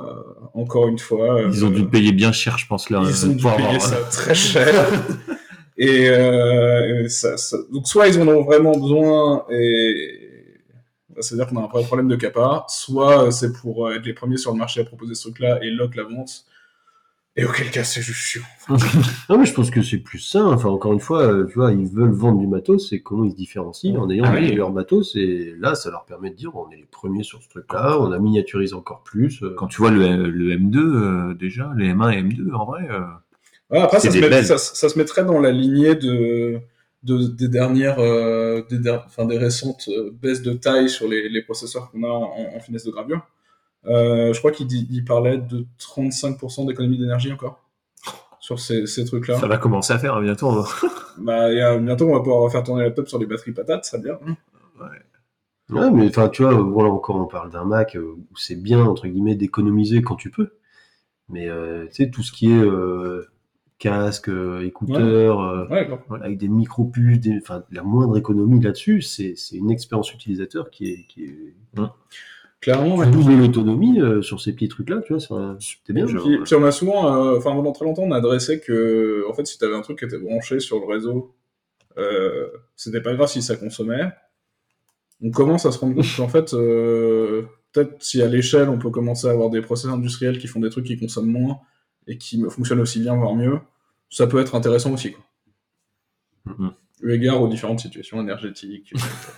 Encore une fois... ils ont dû payer bien cher, je pense. Là, ils ont dû payer ça très cher. Et donc soit ils en ont vraiment besoin et c'est-à-dire qu'on a un vrai problème de capa, soit c'est pour être les premiers sur le marché à proposer ce truc-là et lock la vente. Et auquel cas c'est juste chiant. Non, mais je pense que c'est plus ça. Enfin, encore une fois, tu vois, ils veulent vendre du matos, c'est comment ils se différencient en ayant le meilleur matos. Et là, ça leur permet de dire, on est les premiers sur ce truc-là, on a miniaturisé encore plus. Quand tu vois le M2, déjà, les M1 et M2, en vrai. Ouais, après, c'est ça se mettrait dans la lignée des dernières, des récentes baisses de taille sur les processeurs qu'on a en finesse de gravure. Je crois qu'il parlait de 35% d'économie d'énergie encore sur ces trucs-là. Ça va commencer à faire bientôt. Bientôt, on va pouvoir faire tourner la laptop sur des batteries patates, ça bien. Hein. Ouais, mais enfin, tu vois, voilà, encore on parle d'un Mac où c'est bien, entre guillemets, d'économiser quand tu peux. Mais tu sais, tout ce qui est casque, écouteurs, avec des micro-puces, la moindre économie là-dessus, c'est une expérience utilisateur qui est... Clairement, tu doubles l'autonomie sur ces petits trucs-là, tu vois, c'était bien. Puis on a souvent, pendant très longtemps, on a adressé que, en fait, si tu avais un truc qui était branché sur le réseau, c'était pas grave si ça consommait. On commence à se rendre compte qu'en fait, peut-être si à l'échelle, on peut commencer à avoir des process industriels qui font des trucs qui consomment moins et qui fonctionnent aussi bien, voire mieux, ça peut être intéressant aussi, quoi. Eu égard aux différentes situations énergétiques.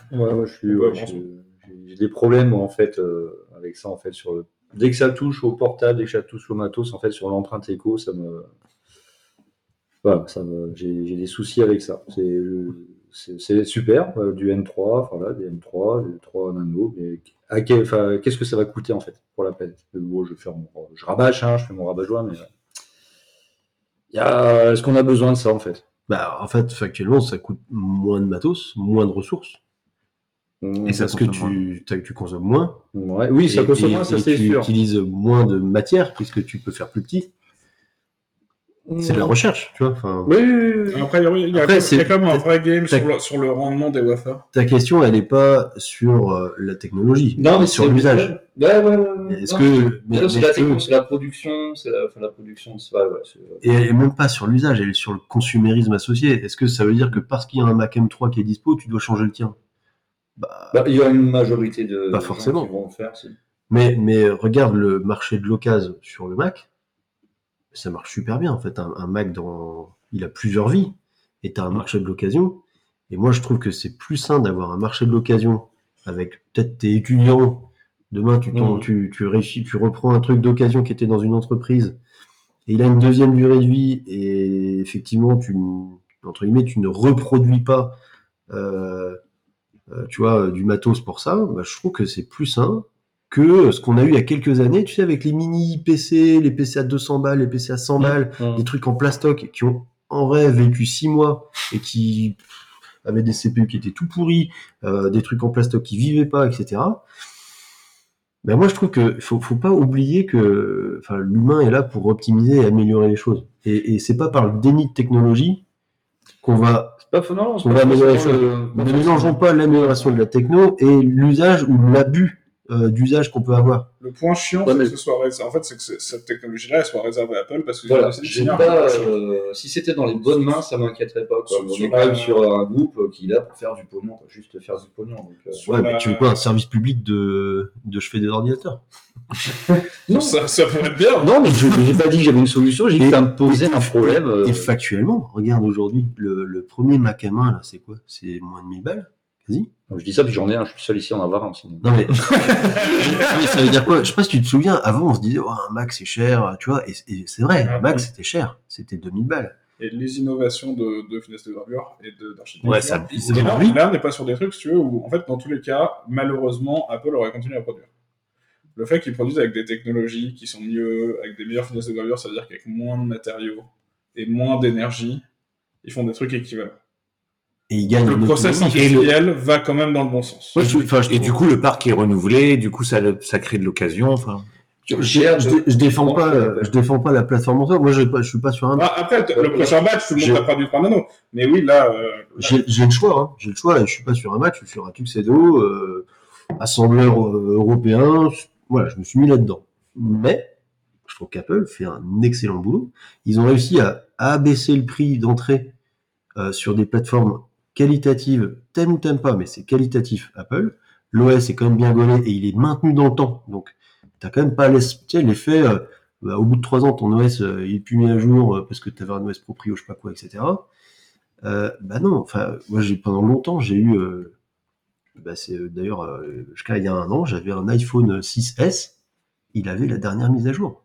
J'ai des problèmes en fait avec ça en fait dès que ça touche au portable, dès que ça touche au matos en fait sur l'empreinte éco, j'ai des soucis avec ça. C'est super du M3, enfin là des M3, des 3 nano, mais qu'est-ce que ça va coûter en fait pour la planète? Bon, je rabâche, je fais mon rabat-joie, mais est-ce qu'on a besoin de ça en fait? Bah en fait factuellement ça coûte moins de matos, moins de ressources. Et c'est parce que tu consommes moins. Ouais, oui, ça consomme moins, ça c'est sûr. Tu utilises moins de matière puisque tu peux faire plus petit. C'est de la recherche, tu vois. Enfin... Oui. Après, il y a quand même un vrai game sur le rendement des wafers. Ta question, elle n'est pas sur la technologie, non, mais sur l'usage. Ouais. C'est la production, la production. Et même pas sur l'usage, elle est sur le consumérisme associé. Est-ce que ça veut dire que parce qu'il y a un Mac M3 qui est dispo, tu dois changer le tien? Il y a une majorité de pas forcément. Gens qui vont le faire. Mais regarde le marché de l'occasion sur le Mac, ça marche super bien en fait. Un Mac il a plusieurs vies et tu as un marché de l'occasion. Et moi je trouve que c'est plus sain d'avoir un marché de l'occasion avec peut-être tes étudiants. Demain tu réussis, tu reprends un truc d'occasion qui était dans une entreprise et il a une deuxième durée de vie et effectivement tu ne reproduis pas tu vois, du matos pour ça, je trouve que c'est plus sain que ce qu'on a eu il y a quelques années, tu sais, avec les mini PC, les PC à 200 balles, les PC à 100 balles, des trucs en plastoc qui ont en vrai vécu 6 mois et qui avaient des CPU qui étaient tout pourris, des trucs en plastoc qui vivaient pas, etc. Moi, je trouve que faut pas oublier que l'humain est là pour optimiser et améliorer les choses. Et c'est pas par le déni de technologie qu'on va améliorer les choses. Ne mélangeons pas l'amélioration de la techno et l'usage ou l'abus d'usage qu'on peut avoir. Le point chiant, c'est que ce soit en fait, c'est que cette technologie-là, elle soit réservée à Apple parce que si c'était dans les bonnes mains, ça m'inquiéterait pas. On est quand même sur un groupe qui est là pour faire du pognon, juste faire du pognon. Donc, mais tu veux pas un service public de je fais des ordinateurs? Non, ça pourrait être bien. Non, mais j'ai pas dit que j'avais une solution, j'ai dit que ça me posait un problème. Et factuellement, regarde aujourd'hui, le premier Mac à main, là, c'est quoi? C'est moins de 1000 balles? Vas-y. Je dis ça, puis j'en ai un, je suis seul ici en avoir un. Sinon. Non, mais ça veut dire quoi? Je sais pas si tu te souviens, avant on se disait, un Mac c'est cher, tu vois, et c'est vrai, un Mac c'était cher, c'était 2000 balles. Et les innovations de finesse de gravure et d'architecture. Ouais, ça là, on n'est pas sur des trucs, si tu veux, où en fait, dans tous les cas, malheureusement, Apple aurait continué à produire. Le fait qu'ils produisent avec des technologies qui sont mieux, avec des meilleures finesses de gravure, ça veut dire qu'avec moins de matériaux et moins d'énergie, ils font des trucs équivalents. Et ils gagnent le process industriel va quand même dans le bon sens. Et du coup, le parc est renouvelé, du coup, ça crée de l'occasion. Je défends pas la plateforme en soi. Moi, je suis pas sur un. Après, le prochain batch, tout le monde n'a pas du 3 nano. Mais oui, là. J'ai le choix. J'ai le choix. Je suis pas sur un Mac. Je suis sur un Tuxedo, assembleur européen. Voilà, je me suis mis là-dedans. Mais je trouve qu'Apple fait un excellent boulot. Ils ont réussi à abaisser le prix d'entrée sur des plateformes qualitatives, t'aimes ou t'aimes pas, mais c'est qualitatif Apple. L'OS est quand même bien gaulé et il est maintenu dans le temps. Donc, t'as quand même pas l'effet, au bout de 3 ans, ton OS, il est plus mis à jour parce que t'avais un OS proprio, je sais pas quoi, etc. Bah non, enfin, moi, pendant longtemps, j'ai eu, c'est d'ailleurs, jusqu'à il y a 1 an, j'avais un iPhone 6S, il avait la dernière mise à jour.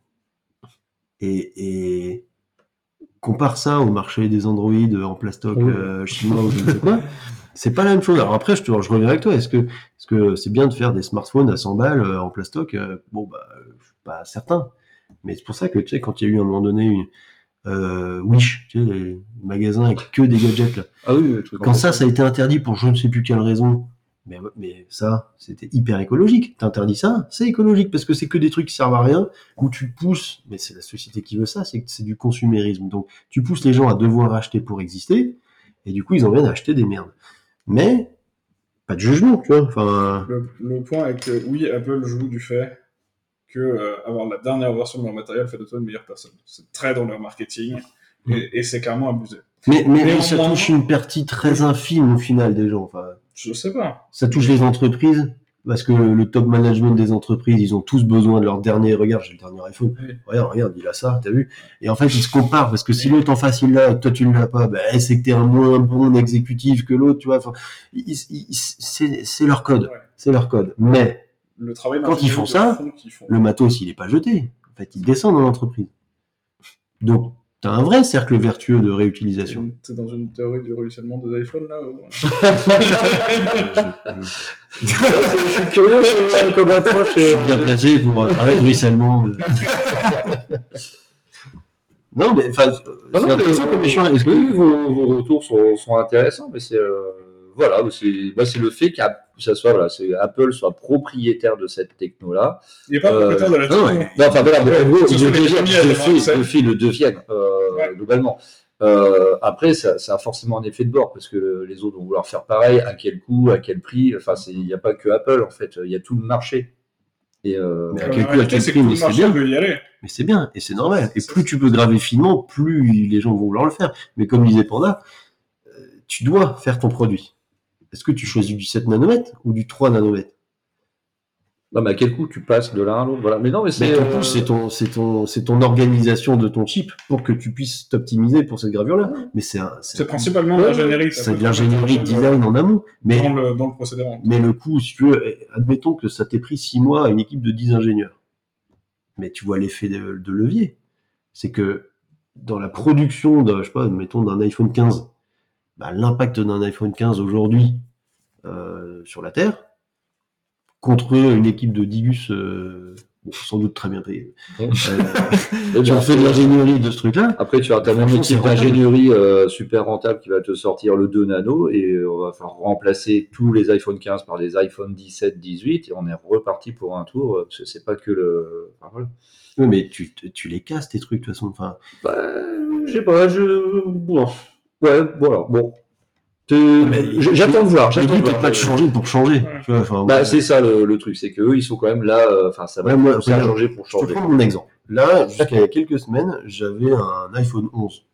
Et compare ça au marché des Android en plastoc chinois ou je ne sais quoi, c'est pas la même chose. Alors après, je reviens avec toi. Est-ce que c'est bien de faire des smartphones à 100 balles en plastoc? Bon, bah, je suis pas certain. Mais c'est pour ça que, tu sais, quand il y a eu à un moment donné Wish, tu sais, les magasins avec que des gadgets, là. Ah oui, Quand ça a été interdit pour je ne sais plus quelle raison, mais ça, c'était hyper écologique. T'interdis ça, c'est écologique parce que c'est que des trucs qui servent à rien, où tu pousses, mais c'est la société qui veut ça, c'est du consumérisme. Donc, tu pousses les gens à devoir acheter pour exister, et du coup, ils en viennent à acheter des merdes. Mais, pas de jugement, tu vois. Enfin, Le point est que, oui, Apple joue du fait que avoir la dernière version de leur matériel fait de toi une meilleure personne. C'est très dans leur marketing, et c'est clairement abusé. Mais ça touche une partie très infime au final des gens. Enfin, je sais pas. Ça touche les entreprises parce que le top management des entreprises, ils ont tous besoin de leur dernier. Regarde, j'ai le dernier iPhone. Oui. Regarde, il a ça, t'as vu? Et en fait, ils se comparent parce que si l'autre en face il l'a, toi tu ne l'as pas, c'est que t'es un moins bon exécutif que l'autre, tu vois. Enfin, c'est leur code, c'est leur code. Mais le travail quand ils font ça, le matos il est pas jeté. En fait, il descend dans l'entreprise. Donc t'as un vrai cercle vertueux de réutilisation. T'es dans une théorie du ruissellement des iPhones, là ou... Je suis curieux comme approche. Je suis bien placé pour parler de ruissellement. Non, mais enfin, c'est intéressant comme échange. Est-ce que vos retours sont intéressants, mais c'est voilà, c'est le fait que Apple soit propriétaire de cette techno-là. Il n'est pas propriétaire de la techno. Non, enfin voilà, en gros, il le deviennent globalement. Après, ça a forcément un effet de bord parce que les autres vont vouloir faire pareil. À quel coût, à quel prix? Enfin, il n'y a pas que Apple en fait. Il y a tout le marché. Et mais à quel coût, à quel prix? Mais c'est bien. Mais c'est bien et c'est normal. Et plus tu peux graver finement, plus les gens vont vouloir le faire. Mais comme disait Panda, tu dois faire ton produit. Est-ce que tu choisis du 7 nanomètres ou du 3 nanomètres? Non, mais à quel coup tu passes de l'un à l'autre? Voilà. Mais non, mais c'est ton organisation de ton chip pour que tu puisses t'optimiser pour cette gravure-là. Mais c'est principalement l'ingénierie. C'est de l'ingénierie de design en amont. Mais dans le procédé. Mais le coût, si tu veux, admettons que ça t'ait pris 6 mois à une équipe de 10 ingénieurs. Mais tu vois l'effet de levier. C'est que dans la production je sais pas, mettons d'un iPhone 15, l'impact d'un iPhone 15 aujourd'hui sur la Terre, contre une équipe de 10 gus, sans doute très bien payé. Tu as fait de l'ingénierie de ce truc-là. Après, tu as ta même équipe d'ingénierie super rentable qui va te sortir le 2 nano et on va faire remplacer tous les iPhone 15 par des iPhone 17, 18 et on est reparti pour un tour. Parce que c'est pas que le. Enfin, voilà. Oui, mais tu les casses tes trucs de toute façon. Enfin. Je sais pas. Bon. Ouais, voilà. Bon. J'attends de voir. Le but n'est pas de changer pour changer. Tu vois, c'est ça le truc, c'est qu'eux, ils sont quand même là. Enfin, ça va changer pour changer. Je te prends mon exemple. Là, jusqu'à il y a quelques semaines, j'avais un iPhone 11.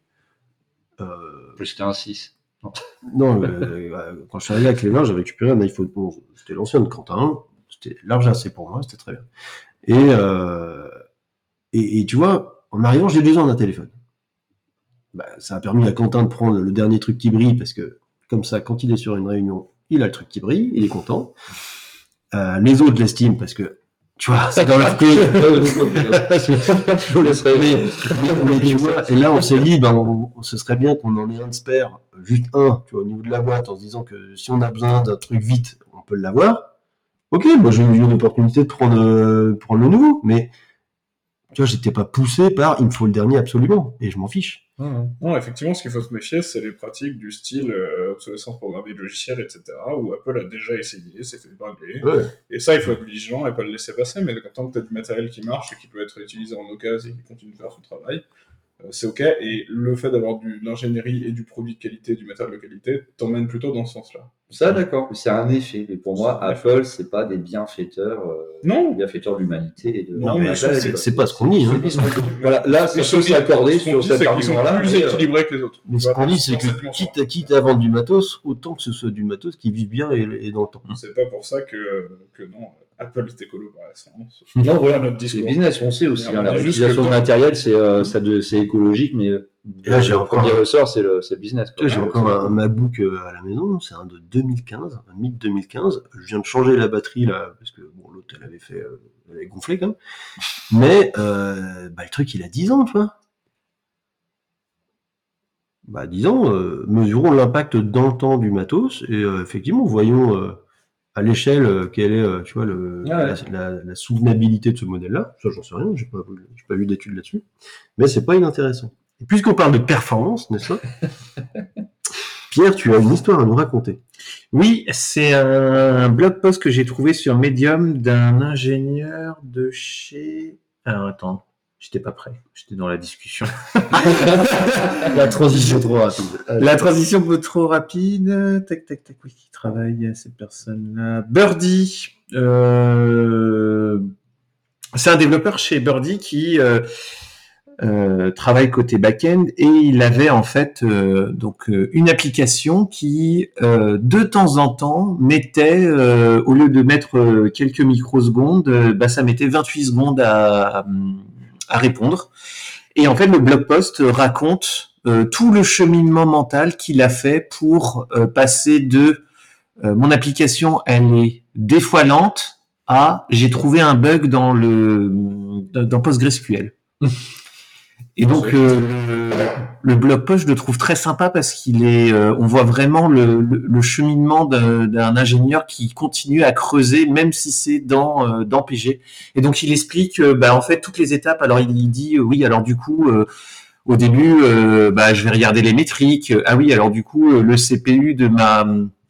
C'était un 6. Non, quand je suis arrivé à Clément, j'ai récupéré un iPhone 11. C'était l'ancien de Quentin. C'était large assez pour moi, c'était très bien. Et tu vois, en arrivant, j'ai besoin d'un téléphone. Ça a permis à Quentin de prendre le dernier truc qui brille parce que comme ça, quand il est sur une réunion, il a le truc qui brille, il est content. Les autres l'estiment parce que, tu vois, c'est dans leur code. Je vous laisserai. Mais tu vois, et là, on s'est dit, ce serait bien qu'on en ait un de spare, juste un, tu vois, au niveau de la boîte, en se disant que si on a besoin d'un truc vite, on peut l'avoir. Ok, moi j'ai eu une opportunité de prendre le nouveau, mais tu vois, j'étais pas poussé par il me faut le dernier absolument, et je m'en fiche. Non, effectivement, ce qu'il faut se méfier, c'est les pratiques du style obsolescence programmée logicielle, etc., où Apple a déjà essayé, s'est fait bâgler. Ouais. Et ça, il faut être vigilant et pas le laisser passer, mais tant que tu as du matériel qui marche et qui peut être utilisé en occasion et qui continue de faire son travail, c'est ok. Et le fait d'avoir de l'ingénierie et du produit de qualité, du matériel de qualité, t'emmène plutôt dans ce sens-là. Ça, d'accord. C'est un effet. Mais pour moi, Apple, c'est pas des bienfaiteurs, Non. bienfaiteurs de l'humanité. Et de... Non, mais c'est pas ce qu'on dit. Hein. Voilà, là, c'est sûr s'accorder sur cet argument-là. Plus équilibrés que les autres. Mais ce qu'on dit, c'est que quitte à vendre du matos, autant que ce soit du matos qui vive bien et dans le temps. C'est pas pour ça que non, Apple est écolo par essence. Non, voilà notre C'est discours. business, on sait aussi. Mais on La dit juste réutilisation que- de matériel, c'est écologique, mais là, j'ai le encore premier un- ressort, c'est le business. Tu vois, j'ai encore un MacBook à la maison, c'est un de 2015, un mid 2015. Je viens de changer la batterie là, parce que bon, l'autre elle avait gonflé quand même. Mais le truc il a 10 ans, tu vois. 10 ans, mesurons l'impact dans le temps du matos et effectivement, voyons à l'échelle quelle est, tu vois, la soutenabilité de ce modèle-là. Ça, j'en sais rien, j'ai pas vu d'études là-dessus. Mais c'est pas inintéressant. Et puisqu'on parle de performance, n'est-ce pas Pierre, tu as une histoire à nous raconter. Oui, c'est un blog post que j'ai trouvé sur Medium d'un ingénieur de chez... Alors attends, j'étais pas prêt, j'étais dans la discussion. La transition trop rapide. La transition trop rapide. Tac, tac, tac. Oui, qui travaille cette personne-là. Birdie. C'est un développeur chez Birdie qui travaille côté back-end et il avait en fait une application qui de temps en temps mettait au lieu de mettre quelques microsecondes, ça mettait 28 secondes à répondre. Et en fait, le blog post raconte tout le cheminement mental qu'il a fait pour passer de mon application, elle est des fois lente à j'ai trouvé un bug dans PostgreSQL. Et donc le blog post, je le trouve très sympa parce qu'il est, on voit vraiment le cheminement d'un ingénieur qui continue à creuser, même si c'est dans PG. Et donc il explique, en fait toutes les étapes. Alors il dit oui, alors du coup. Au début, je vais regarder les métriques. Ah oui, alors du coup, le CPU de ma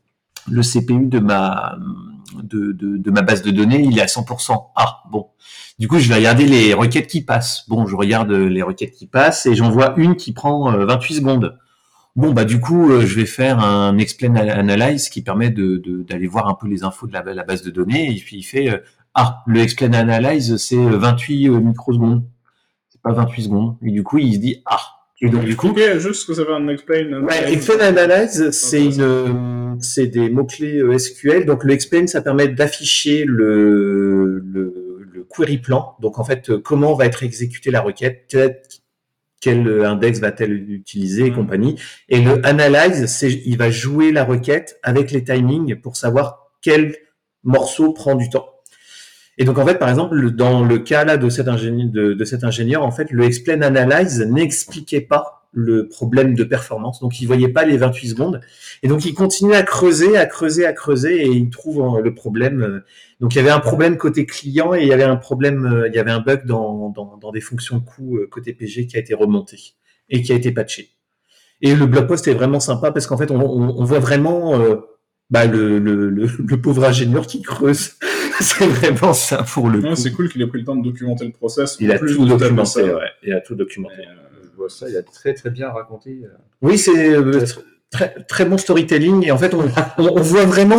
base de données, il est à 100%. Ah bon. Du coup, je vais regarder les requêtes qui passent. Bon, je regarde les requêtes qui passent et j'en vois une qui prend 28 secondes. Bon, du coup, je vais faire un explain analyze qui permet d'aller voir un peu les infos de la base de données. Et puis il fait le explain analyze, c'est 28 microsecondes. Pas 28 secondes. Et du coup, il se dit Et donc, du coup, juste ce que ça fait un explain. explain analyze, c'est des mots-clés SQL. Donc, le explain, ça permet d'afficher le query plan. Donc, en fait, comment va être exécutée la requête, quel index va-t-elle utiliser et compagnie. Et le analyze, il va jouer la requête avec les timings pour savoir quel morceau prend du temps. Et donc, en fait, par exemple, dans le cas là de cet ingénieur, en fait, le explain analyze n'expliquait pas le problème de performance. Donc, il voyait pas les 28 secondes. Et donc, il continue à creuser, et il trouve le problème. Donc, il y avait un problème côté client et il y avait un bug dans des fonctions de coût côté PG qui a été remonté et qui a été patché. Et le blog post est vraiment sympa parce qu'en fait, on voit vraiment le pauvre ingénieur qui creuse. C'est vraiment ça pour le coup. C'est cool qu'il ait pris le temps de documenter le process. Il a tout documenté. Il a tout documenté. Je vois ça, il a très très bien raconté. Oui, c'est très très bon storytelling et en fait on voit vraiment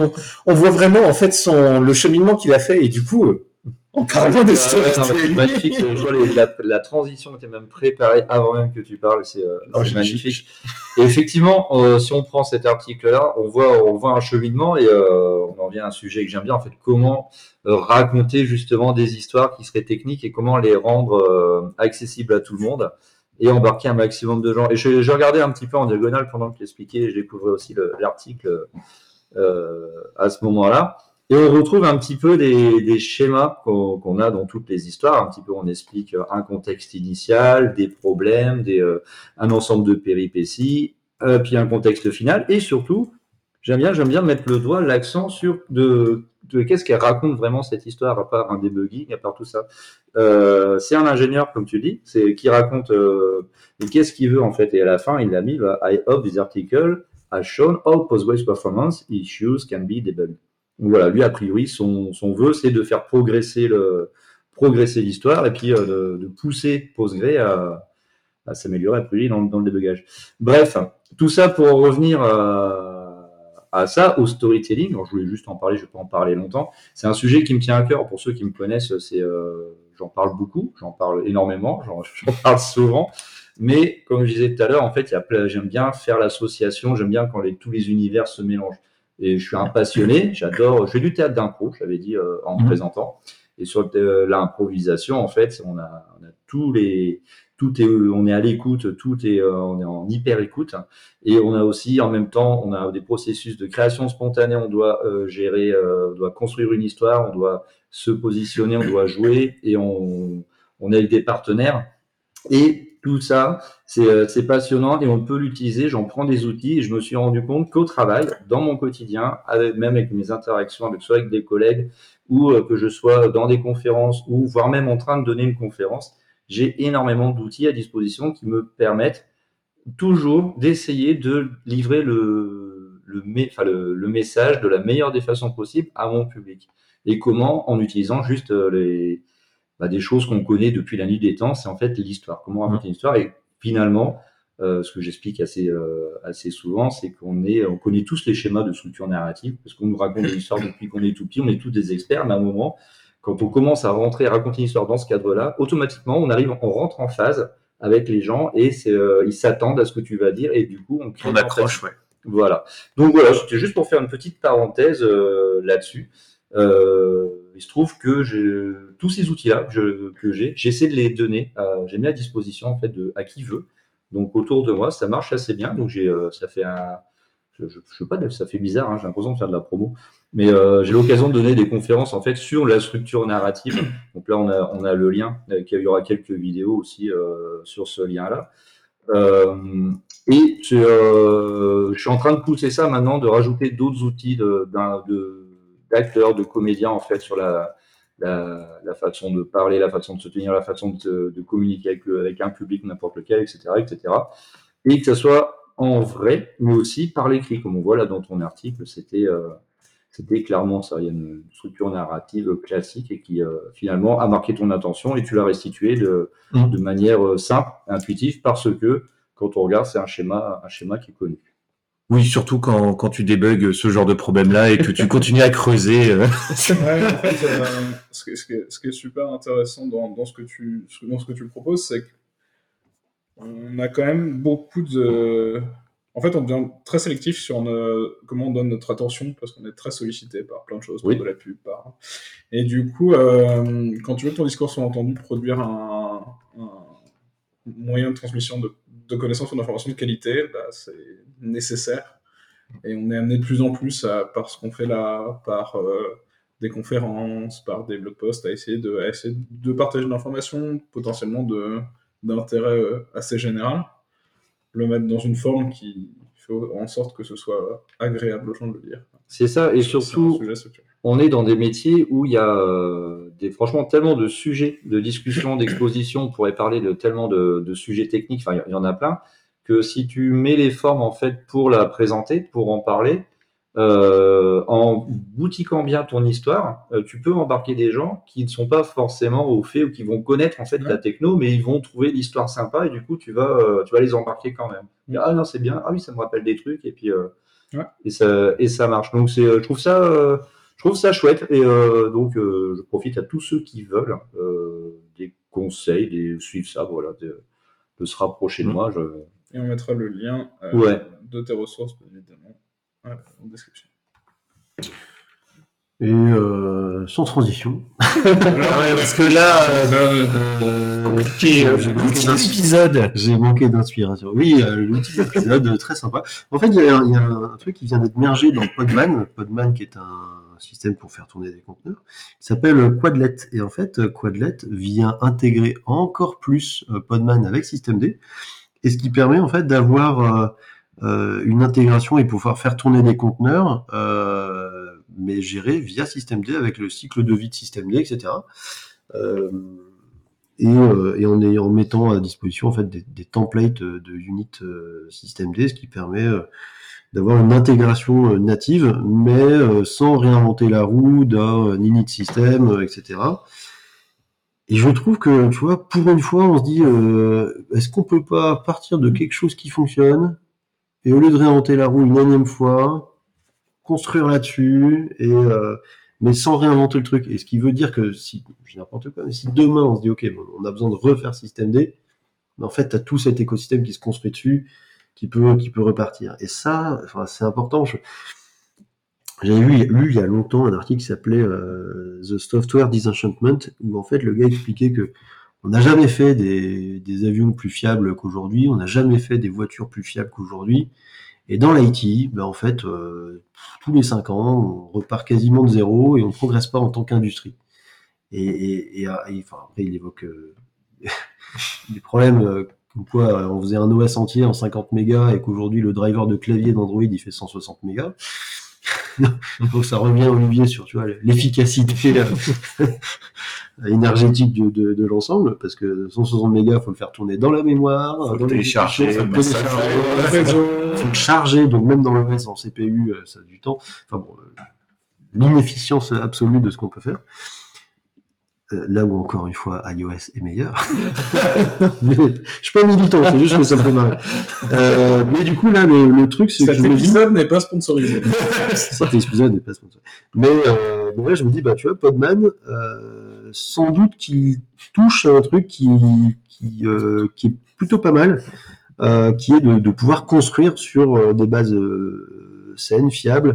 le cheminement qu'il a fait et du coup en parlant de storytelling. Magnifique, je vois la transition était même préparée avant même que tu parles, c'est magnifique. Et effectivement, si on prend cet article-là, on voit un cheminement et on en vient à un sujet que j'aime bien, en fait, comment raconter justement des histoires qui seraient techniques et comment les rendre accessibles à tout le monde et embarquer un maximum de gens. Et je regardais un petit peu en diagonale pendant que tu expliquais, je découvrais aussi l'article à ce moment-là. Et on retrouve un petit peu des schémas qu'on a dans toutes les histoires. Un petit peu, on explique un contexte initial, des problèmes, un ensemble de péripéties, puis un contexte final. Et surtout, j'aime bien mettre l'accent sur de qu'est-ce qu'elle raconte vraiment cette histoire, à part un debugging, à part tout ça. C'est un ingénieur, comme tu dis, qui raconte qu'est-ce qu'il veut en fait. Et à la fin, il a mis I hope this article has shown how Postgres performance issues can be debugged. Donc voilà, lui, a priori, son vœu, c'est de faire progresser l'histoire et puis de pousser Postgre à s'améliorer, à priori, dans le débugage. Bref, tout ça pour en revenir à ça, au storytelling. Alors, je voulais juste en parler, je ne vais pas en parler longtemps. C'est un sujet qui me tient à cœur. Pour ceux qui me connaissent, j'en parle beaucoup, j'en parle énormément, j'en parle souvent. Mais comme je disais tout à l'heure, en fait, j'aime bien faire l'association, j'aime bien quand tous les univers se mélangent. Et je suis un passionné, je fais du théâtre d'impro, je l'avais dit en me présentant. Et sur l'improvisation, en fait, on a on est à l'écoute, on est en hyper écoute. Et on a aussi, en même temps, on a des processus de création spontanée. On doit gérer, on doit construire une histoire, on doit se positionner, on doit jouer, et on est avec des partenaires. Et tout ça, c'est passionnant et on peut l'utiliser. J'en prends des outils et je me suis rendu compte qu'au travail, dans mon quotidien, même avec mes interactions soit avec des collègues ou que je sois dans des conférences ou voire même en train de donner une conférence, j'ai énormément d'outils à disposition qui me permettent toujours d'essayer de livrer le message de la meilleure des façons possibles à mon public. Et comment? En utilisant juste des choses qu'on connaît depuis la nuit des temps, c'est en fait l'histoire. Comment raconter une histoire? Et finalement, ce que j'explique assez souvent, c'est qu'on connaît tous les schémas de structure narrative, parce qu'on nous raconte des histoires depuis qu'on est tout petit, on est tous des experts, mais à un moment, quand on commence à raconter une histoire dans ce cadre-là, automatiquement, on rentre en phase avec les gens et ils s'attendent à ce que tu vas dire et du coup, on accroche, ouais. Voilà. Donc voilà, c'était juste pour faire une petite parenthèse là-dessus. Il se trouve que tous ces outils-là que j'essaie de les donner, j'ai mis à disposition en fait à qui veut. Donc autour de moi, ça marche assez bien. Donc ça fait je sais pas, ça fait bizarre, hein, j'ai l'impression de faire de la promo, mais j'ai l'occasion de donner des conférences en fait sur la structure narrative. Donc là, on a le lien, il y aura quelques vidéos aussi sur ce lien-là. Et je suis en train de pousser ça maintenant, de rajouter d'autres outils d'acteurs, de comédiens en fait sur la façon de parler, la façon de se tenir, la façon de communiquer avec un public n'importe lequel, etc., etc. Et que ce soit en vrai, mais aussi par l'écrit, comme on voit là dans ton article, c'était clairement ça. Il y a une structure narrative classique et qui finalement a marqué ton attention et tu l'as restitué de manière simple, intuitive, parce que quand on regarde, c'est un schéma qui est connu. Oui, surtout quand tu débugs ce genre de problème-là et que tu continues à creuser. Ouais, en fait, ce qui est super intéressant dans ce que tu proposes, c'est qu'on a quand même beaucoup de... En fait, on devient très sélectif sur comment on donne notre attention, parce qu'on est très sollicité par plein de choses, par de la pub, Et du coup, quand tu veux que ton discours soit entendu, produire un moyen de transmission de connaissances ou d'informations de qualité, c'est nécessaire. Et on est amené de plus en plus, par ce qu'on fait là, par des conférences, par des blog posts, à essayer de partager de l'information, potentiellement d'intérêt assez général, le mettre dans une forme qui fait en sorte que ce soit agréable aux gens de le lire. C'est ça, et surtout, on est dans des métiers où il y a franchement tellement de sujets de discussion, d'exposition, on pourrait parler de tellement de sujets techniques, enfin il y en a plein, que si tu mets les formes en fait pour la présenter, pour en parler, en boutiquant bien ton histoire, tu peux embarquer des gens qui ne sont pas forcément au fait ou qui vont connaître en fait la techno, mais ils vont trouver l'histoire sympa et du coup tu vas les embarquer quand même. Ah non, c'est bien, ah oui, ça me rappelle des trucs et puis et ça marche. Donc je trouve ça chouette et donc je profite à tous ceux qui veulent des conseils, suivre ça, voilà, de se rapprocher de moi. Et on mettra le lien de tes ressources, évidemment, en description. Et sans transition. Parce que là, compliqué. L'épisode. J'ai manqué d'inspiration. Oui, l'outil d'épisode, très sympa. En fait, il y a un truc qui vient d'être mergé dans Podman. Podman, qui est un système pour faire tourner des conteneurs, qui s'appelle Quadlet. Et en fait, Quadlet vient intégrer encore plus Podman avec systemd. Et ce qui permet en fait d'avoir une intégration et pouvoir faire tourner des conteneurs, mais gérés via systemd avec le cycle de vie de systemd, etc. Et en mettant à disposition en fait des templates de unit systemd, ce qui permet d'avoir une intégration native, mais sans réinventer la roue d'un init system, etc. Et je trouve que, tu vois, pour une fois, on se dit, est-ce qu'on peut pas partir de quelque chose qui fonctionne, et au lieu de réinventer la roue une énième fois, construire là-dessus, mais sans réinventer le truc. Et ce qui veut dire que si, je dis n'importe quoi, mais si demain on se dit, ok, bon, on a besoin de refaire système D, mais en fait, tu as tout cet écosystème qui se construit dessus, qui peut repartir. Et ça, enfin, c'est important. J'avais lu il y a longtemps un article qui s'appelait The Software Disenchantment, où en fait le gars expliquait que on n'a jamais fait des avions plus fiables qu'aujourd'hui, on n'a jamais fait des voitures plus fiables qu'aujourd'hui. Et dans l'IT, ben en fait, tous les 5 ans, on repart quasiment de zéro et on ne progresse pas en tant qu'industrie. Enfin, après, il évoque des problèmes comme quoi on faisait un OS entier en 50 mégas et qu'aujourd'hui le driver de clavier d'Android il fait 160 mégas. Donc ça revient, Olivier, sur tu vois, l'efficacité énergétique de l'ensemble, parce que 160 mégas, il faut le faire tourner dans la mémoire, Faut dans le télécharger, il faut le charger, donc même dans l'OS, en CPU, ça a du temps. Enfin bon, l'inefficience absolue de ce qu'on peut faire. Là où, encore une fois, iOS est meilleur. Mais, je suis pas militant, c'est juste que ça me fait marrer. Mais du coup, là, le truc, c'est que Cet épisode n'est pas sponsorisé. Cet épisode n'est pas sponsorisé. Mais là, je me dis, bah, tu vois, Podman, sans doute qu'il touche à un truc qui est plutôt pas mal, qui est de pouvoir construire sur des bases saines, fiables,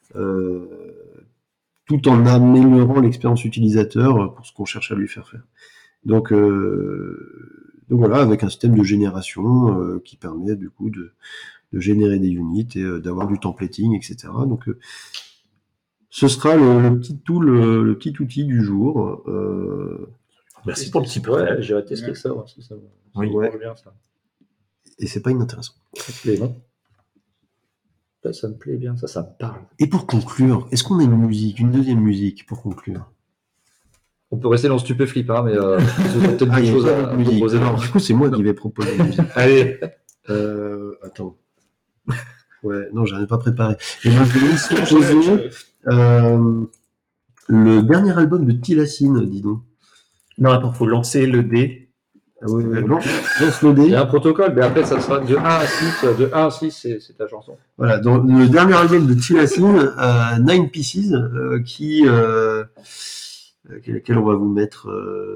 tout en améliorant l'expérience utilisateur pour ce qu'on cherche à lui faire faire. Donc voilà, avec un système de génération qui permet du coup de générer des units et d'avoir du templating, etc. Donc ce sera le petit tool, le petit outil du jour. Merci pour le petit Ouais, j'ai testé ça. Ouais, ça Oui. Ouais. bien, ça. Et c'est pas inintéressant. Ça te plaît, non? Ça me plaît bien, ça me parle. Et pour conclure, est-ce qu'on a une deuxième musique pour conclure? On peut rester dans Stupéflip, hein, mais vous avez peut-être Ah, des il y a choses pas à de musique. proposer. Alors, du coup, c'est moi qui vais proposer la musique. Allez, Attends. Ouais, non, j'en ai pas préparé. Et ben, je vais proposer le dernier album de Tilassine, dis donc. non, attends, faut lancer le dé. Ah oui, lance le Il y dé. a un protocole, mais après, ça sera de 1 à 6. De 1 à 6, c'est ta chanson. Voilà, dans le dernier album de Tilassine, Nine Pieces, lequel on va vous mettre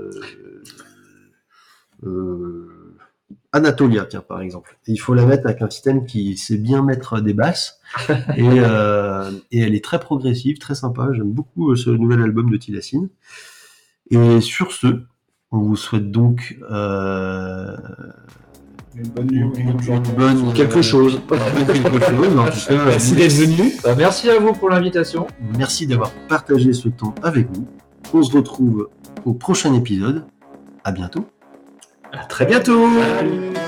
Anatolia, tiens, par exemple. Et il faut la mettre avec un système qui sait bien mettre des basses et elle est très progressive, très sympa. J'aime beaucoup ce nouvel album de Tilassine. Et sur ce, on vous souhaite donc Une bonne nuit. Quelque chose. Merci d'être venu. Merci à vous pour l'invitation. Merci d'avoir partagé ce temps avec nous. On se retrouve au prochain épisode. À bientôt. À très bientôt. Salut.